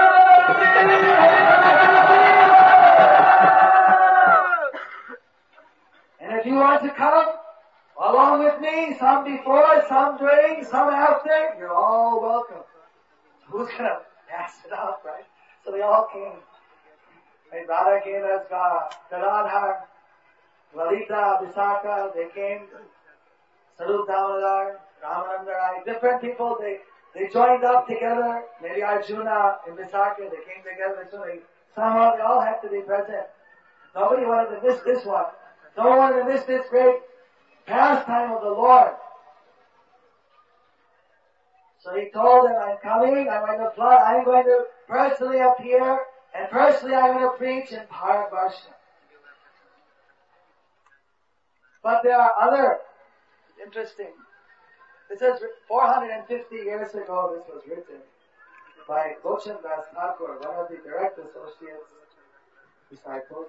And if you want to come along with me, some before, some during, some after, you're all welcome. Who's going to pass it out, right? So they all came. And Radha came as God, Gadadhar, Lalita, Visakha, they came, Sarup Damodar, Ramananda Rai, different people, they, they joined up together, maybe Arjuna and Visakha, they came together, so they, somehow they all had to be present. Nobody wanted to miss this one. No one wanted to miss this great pastime of the Lord. So he told them, I'm coming, I'm going to fly, I'm going to personally appear, and personally I'm going to preach in Bharatvarsha. But there are other, interesting, this is four hundred fifty years ago this was written by Lochan Das Thakur, one of the direct associates, disciples.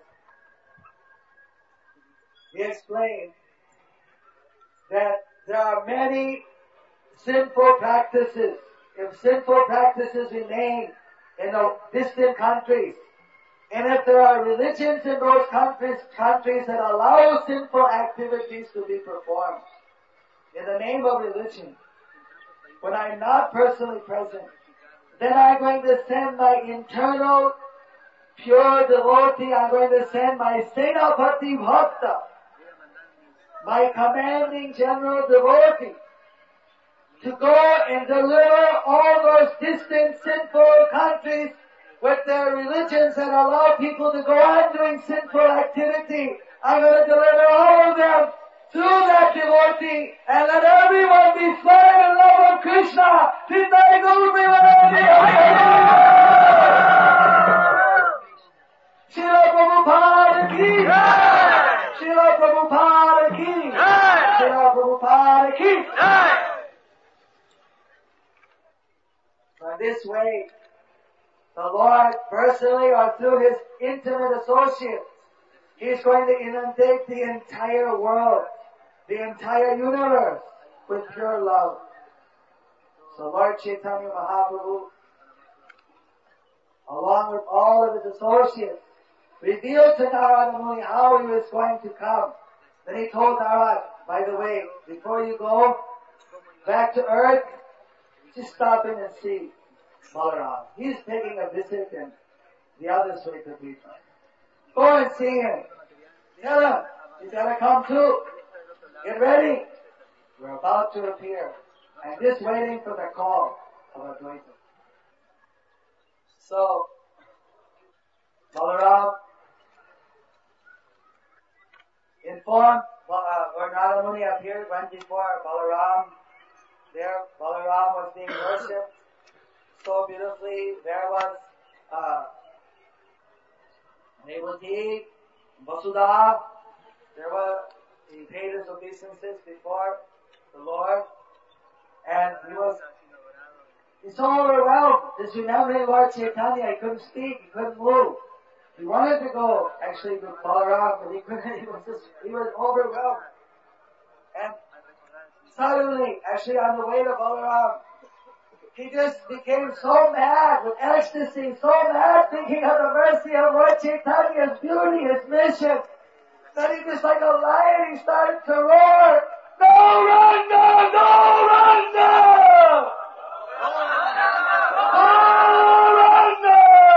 He explained that there are many sinful practices. If sinful practices remain in the distant countries, and if there are religions in those countries, countries that allow sinful activities to be performed in the name of religion, when I'm not personally present, then I'm going to send my internal pure devotee, I'm going to send my Senapati Bhakta, my commanding general devotee, to go and deliver all those distant sinful countries with their religions that allow people to go on doing sinful activity. I'm going to deliver all of them to that devotee and let everyone be flooded in love of Krishna. Srila Prabhupada ki Jai! Srila Prabhupada ki Jai! Srila Prabhupada ki Jai! So in this way, the Lord personally or through His intimate associates, He's going to inundate the entire world, the entire universe with pure love. So Lord Chaitanya Mahaprabhu, along with all of His associates, revealed to Narada Muni how He was going to come. Then He told Narada, by the way, before you go back to earth, just stop in and see Balaram. He's taking a visit in the other Svetapita. Go and see him. Tell him, he's gotta come too. Get ready. We're about to appear. I'm just waiting for the call of Advaita. So, Balaram informed, well, uh, where Narada Muni appeared, went before Balaram. There, Balaram was being worshipped so beautifully. There was uh, Revati, Vasudha. There were, he paid his obeisances before the Lord, and he was he's so overwhelmed. Just remembering Lord Chaitanya, he couldn't speak, he couldn't move. He wanted to go actually with Balaram, but he couldn't. He was just he was overwhelmed. And suddenly, actually on the way to Balaram, he just became so mad with ecstasy, so mad thinking of the mercy of Lord Chaitanya's beauty, His mission, that he just like a lion, he started to roar, "No Ranga! No Ranga! No Ranga!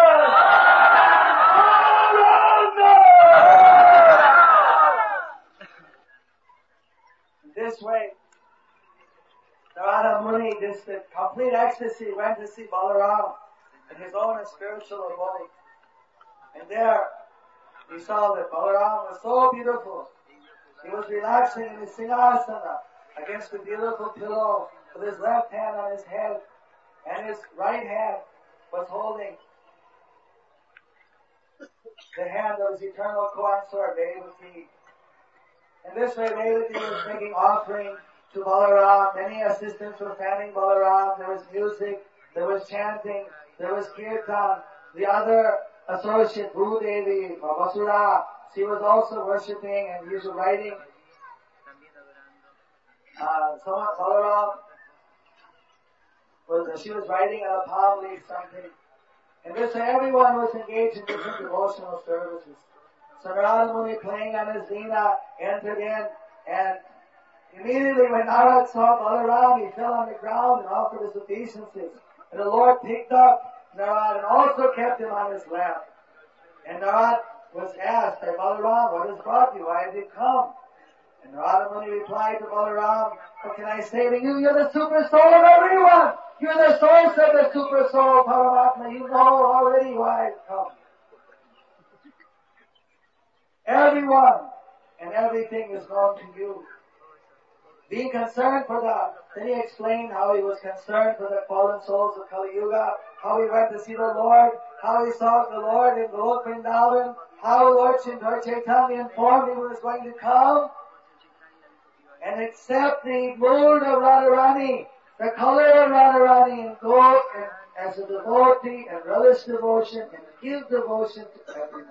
No Ranga!" This way, Narada Muni, just in complete ecstasy, went to see Balaram in his own spiritual abode. And there, he saw that Balaram was so beautiful. He was relaxing in his Singhasana against the beautiful pillow with his left hand on his head, and his right hand was holding the hand of his eternal consort, Devaki. And this way, Devaki was making offering to Balaram. Many assistants were fanning Balaram. There was music, there was chanting, there was kirtan. The other associate, Bhudevi, or Vasudha, she was also worshipping and he was writing. Uh, someone, Balaram, was, she was writing on a palm leaf something. And this way everyone was engaged in different devotional services. So Narada Muni, playing on his veena, entered in, and immediately when Narada saw Balaram, he fell on the ground and offered his obeisances. And the Lord picked up Narada and also kept him on his lap. And Narada was asked by Balaram, what has brought you? Why have you come? And Narada Muni replied to Balaram, what can I say to you? You're the super soul of everyone. You're the source of the super soul, Paramatma. You know already why I've come. Everyone and everything is known to you. Being concerned for the, then he explained how he was concerned for the fallen souls of Kali Yuga, how he went to see the Lord, how he saw the Lord in Golok Vrindavan, how Lord Shri Chaitanya informed him he was going to come and accept the mood of Radharani, the color of Radharani, and go and, as a devotee and relish devotion and give devotion to everyone.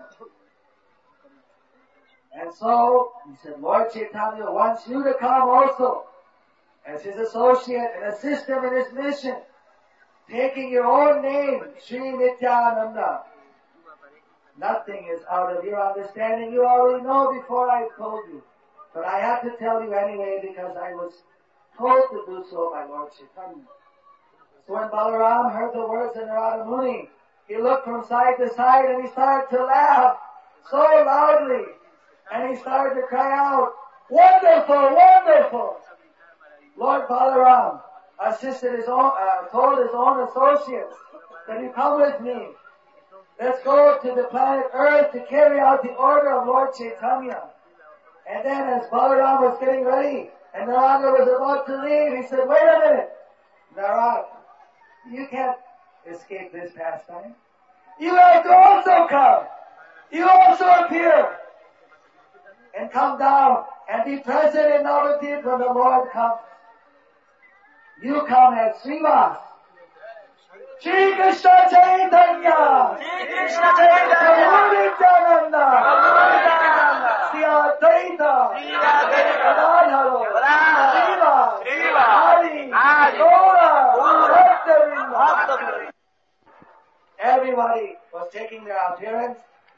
And so, he said, Lord Chaitanya wants you to come also as his associate and assist him in his mission, taking your own name, Sri Nityananda. Nothing is out of your understanding. You already know before I told you. But I have to tell you anyway because I was told to do so by Lord Chaitanya. So when Balaram heard the words of Narada Muni, he looked from side to side and he started to laugh so loudly. And he started to cry out, wonderful, wonderful! Lord Balaram assisted his own, uh, told his own associates that you come with me. Let's go to the planet Earth to carry out the order of Lord Chaitanya. And then as Balaram was getting ready and Narada was about to leave, he said, wait a minute, Narada, you can't escape this pastime. You have to also come. You also appear. And come down and be present in Navadvip when the Lord comes. You come as Srivas. Shri Krishna Chaitanya. Shri Krishna Chaitanya. Prabhu Nityananda. Prabhu Nityananda. Sri Advaita. Sri Advaita. Radharo. Radharo. Sriva. Sriva. Hari. Hari. Gaura. Bhakta-vrinda. Everybody was taking their appearance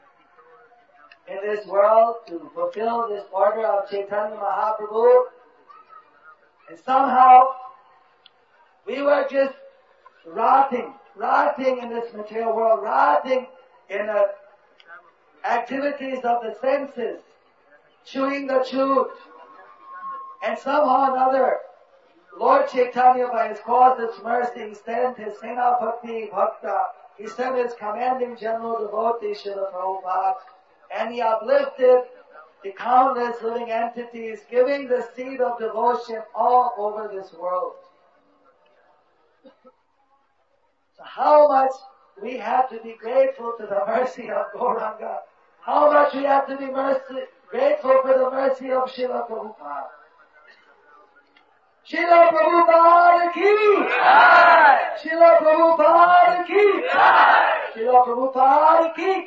in this world to fulfill this order of Chaitanya Mahaprabhu. And somehow, we were just rotting, rotting in this material world, rotting in the activities of the senses, chewing the chewed. And somehow or another, Lord Chaitanya, by his causeless mercy, sent his Senapati Bhakta, he sent his commanding general devotee, Srila Prabhupada, and he uplifted the countless living entities, giving the seed of devotion all over this world. So how much we have to be grateful to the mercy of Gauranga. How much we have to be mercy, grateful for the mercy of Srila Prabhupada. Srila Prabhupada ki! Srila Prabhupada ki! Srila Prabhupada ki!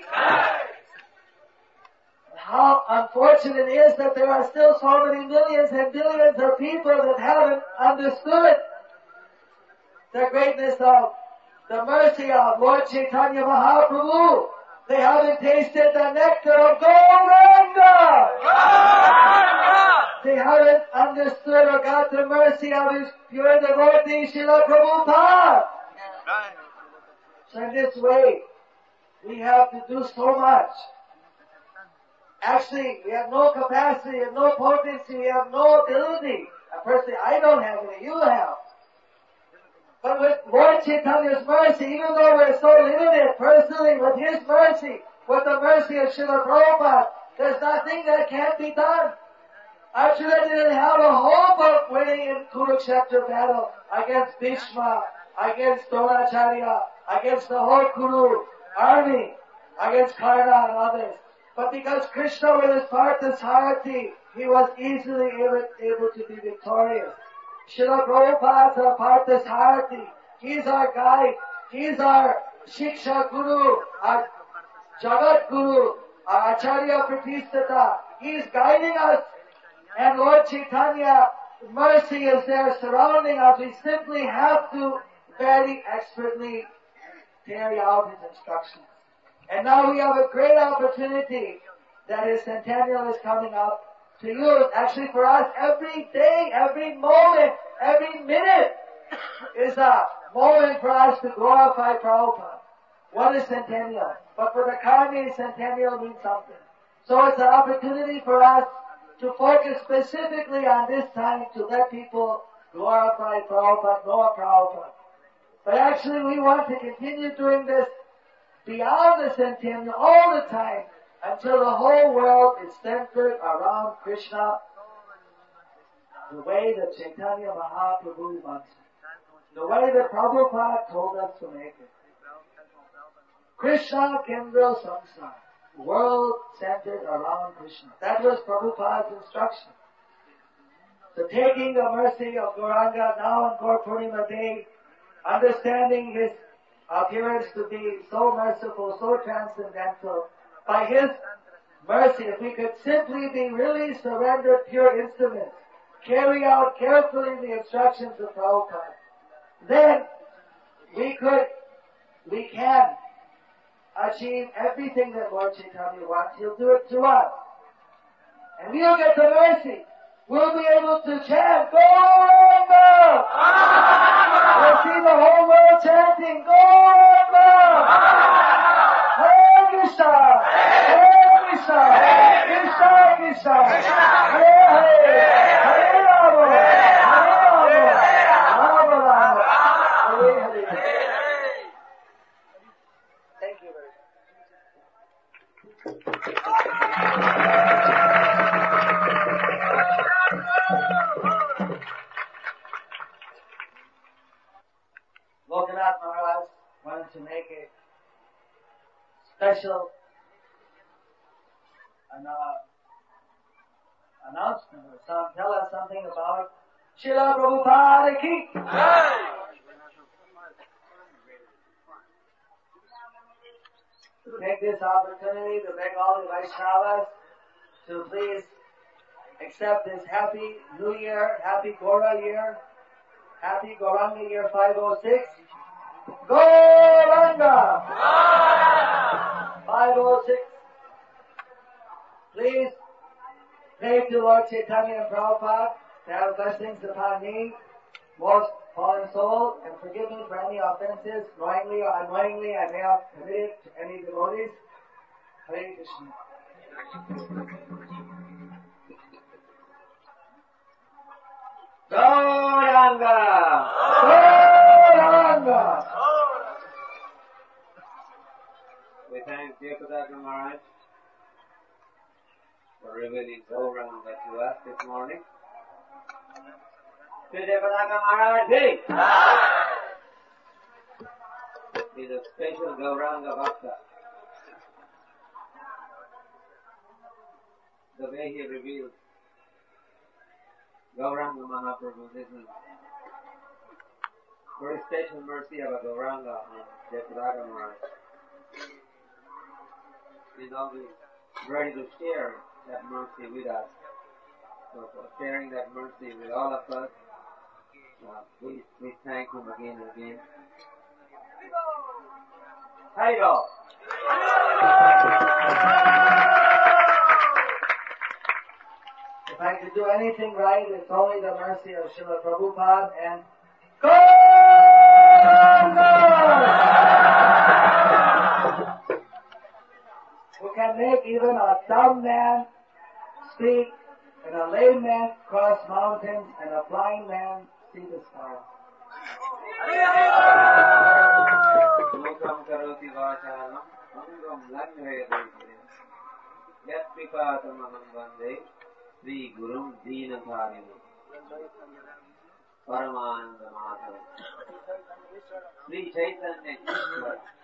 How unfortunate it is that there are still so many millions and billions of people that haven't understood the greatness of the mercy of Lord Chaitanya Mahaprabhu. They haven't tasted the nectar of Gauranga. They haven't understood or got the mercy of his pure devotee, Srila Prabhupada. So in this way, we have to do so much. Actually, we have no capacity, we have no potency, we have no ability. Personally, I don't have any, you have. But with Lord Chaitanya's mercy, even though we're so limited personally, with his mercy, with the mercy of Srila Prabhupada, there's nothing that can't be done. Arjuna didn't have a hope of winning in Kurukshetra battle against Bhishma, against Dronacharya, against the whole Kuru army, against Karna and others. But because Krishna with his Parthasarati, he was easily able, able to be victorious. Srila Prabhupada is our Parthasarati. He's our guide. He's our Shiksha Guru, our Jagat Guru, our Acharya Pratistata. He's guiding us. And Lord Chaitanya, mercy is there surrounding us. We simply have to very expertly carry out his instructions. And now we have a great opportunity that his centennial is coming up to use. Actually for us, every day, every moment, every minute is a moment for us to glorify Prabhupada. What is centennial? But for the Karni, centennial means something. So it's an opportunity for us to focus specifically on this time to let people glorify Prabhupada, know Prabhupada. But actually we want to continue doing this beyond the centennial all the time until the whole world is centered around Krishna the way that Chaitanya Mahaprabhu wants it. The way that Prabhupada told us to make it. Krishna Kendra Samsara. World centered around Krishna. That was Prabhupada's instruction. The taking the mercy of Gauranga now on Gaur Purnima Day, understanding his appearance to be so merciful, so transcendental, by his mercy, if we could simply be really surrendered pure instruments, carry out carefully the instructions of Prabhupada, then we could, we can achieve everything that Lord Chaitanya wants. He'll do it to us. And we'll get the mercy. We'll be able to chant, Gauranga! We'll see the whole world chanting, Gauranga! Hare Krishna! Hare Krishna! Krishna Krishna! Hare Hare! Hare Rama! Hare Rama! Rama Rama! Hare Hare! Thank you very Lokanath Maharaj wanted to make a special an, uh, announcement or some, tell us something about Srila Prabhupada ki. To take this opportunity to beg all the Vaishnavas to please accept this happy New Year, happy Gaura year, happy Gauranga year five oh six. Gauranga! five oh six. Please pray to Lord Chaitanya and Prabhupada to have blessings upon me, most fallen soul, and forgive me for any offenses, knowingly or unknowingly, I may have committed to any devotees. Hare Krishna. Gauranga! Gauranga! We thank Jayapataka Maharaj for revealing Gauranga to us this morning. Sri Jayapataka Maharaj, hey! He's a special Gauranga Bhakta. The way he reveals Gauranga Mahaprabhu, this is very special mercy of a Gauranga on Jayapataka Maharaj. He's always ready to share that mercy with us. So for sharing that mercy with all of us, uh, please, please thank him again and again. Haribo! If I could do anything right, it's only the mercy of Srila Prabhupada and who can make even a dumb man speak, and a lame man cross mountains, and a blind man see the stars. Mukam karoti vācālam, angam langhayadevye, yat pipātamaham vande, Sri Gurum Dīnadhārinu, Paramananda Madhava. Sri Chaitanya Ishvara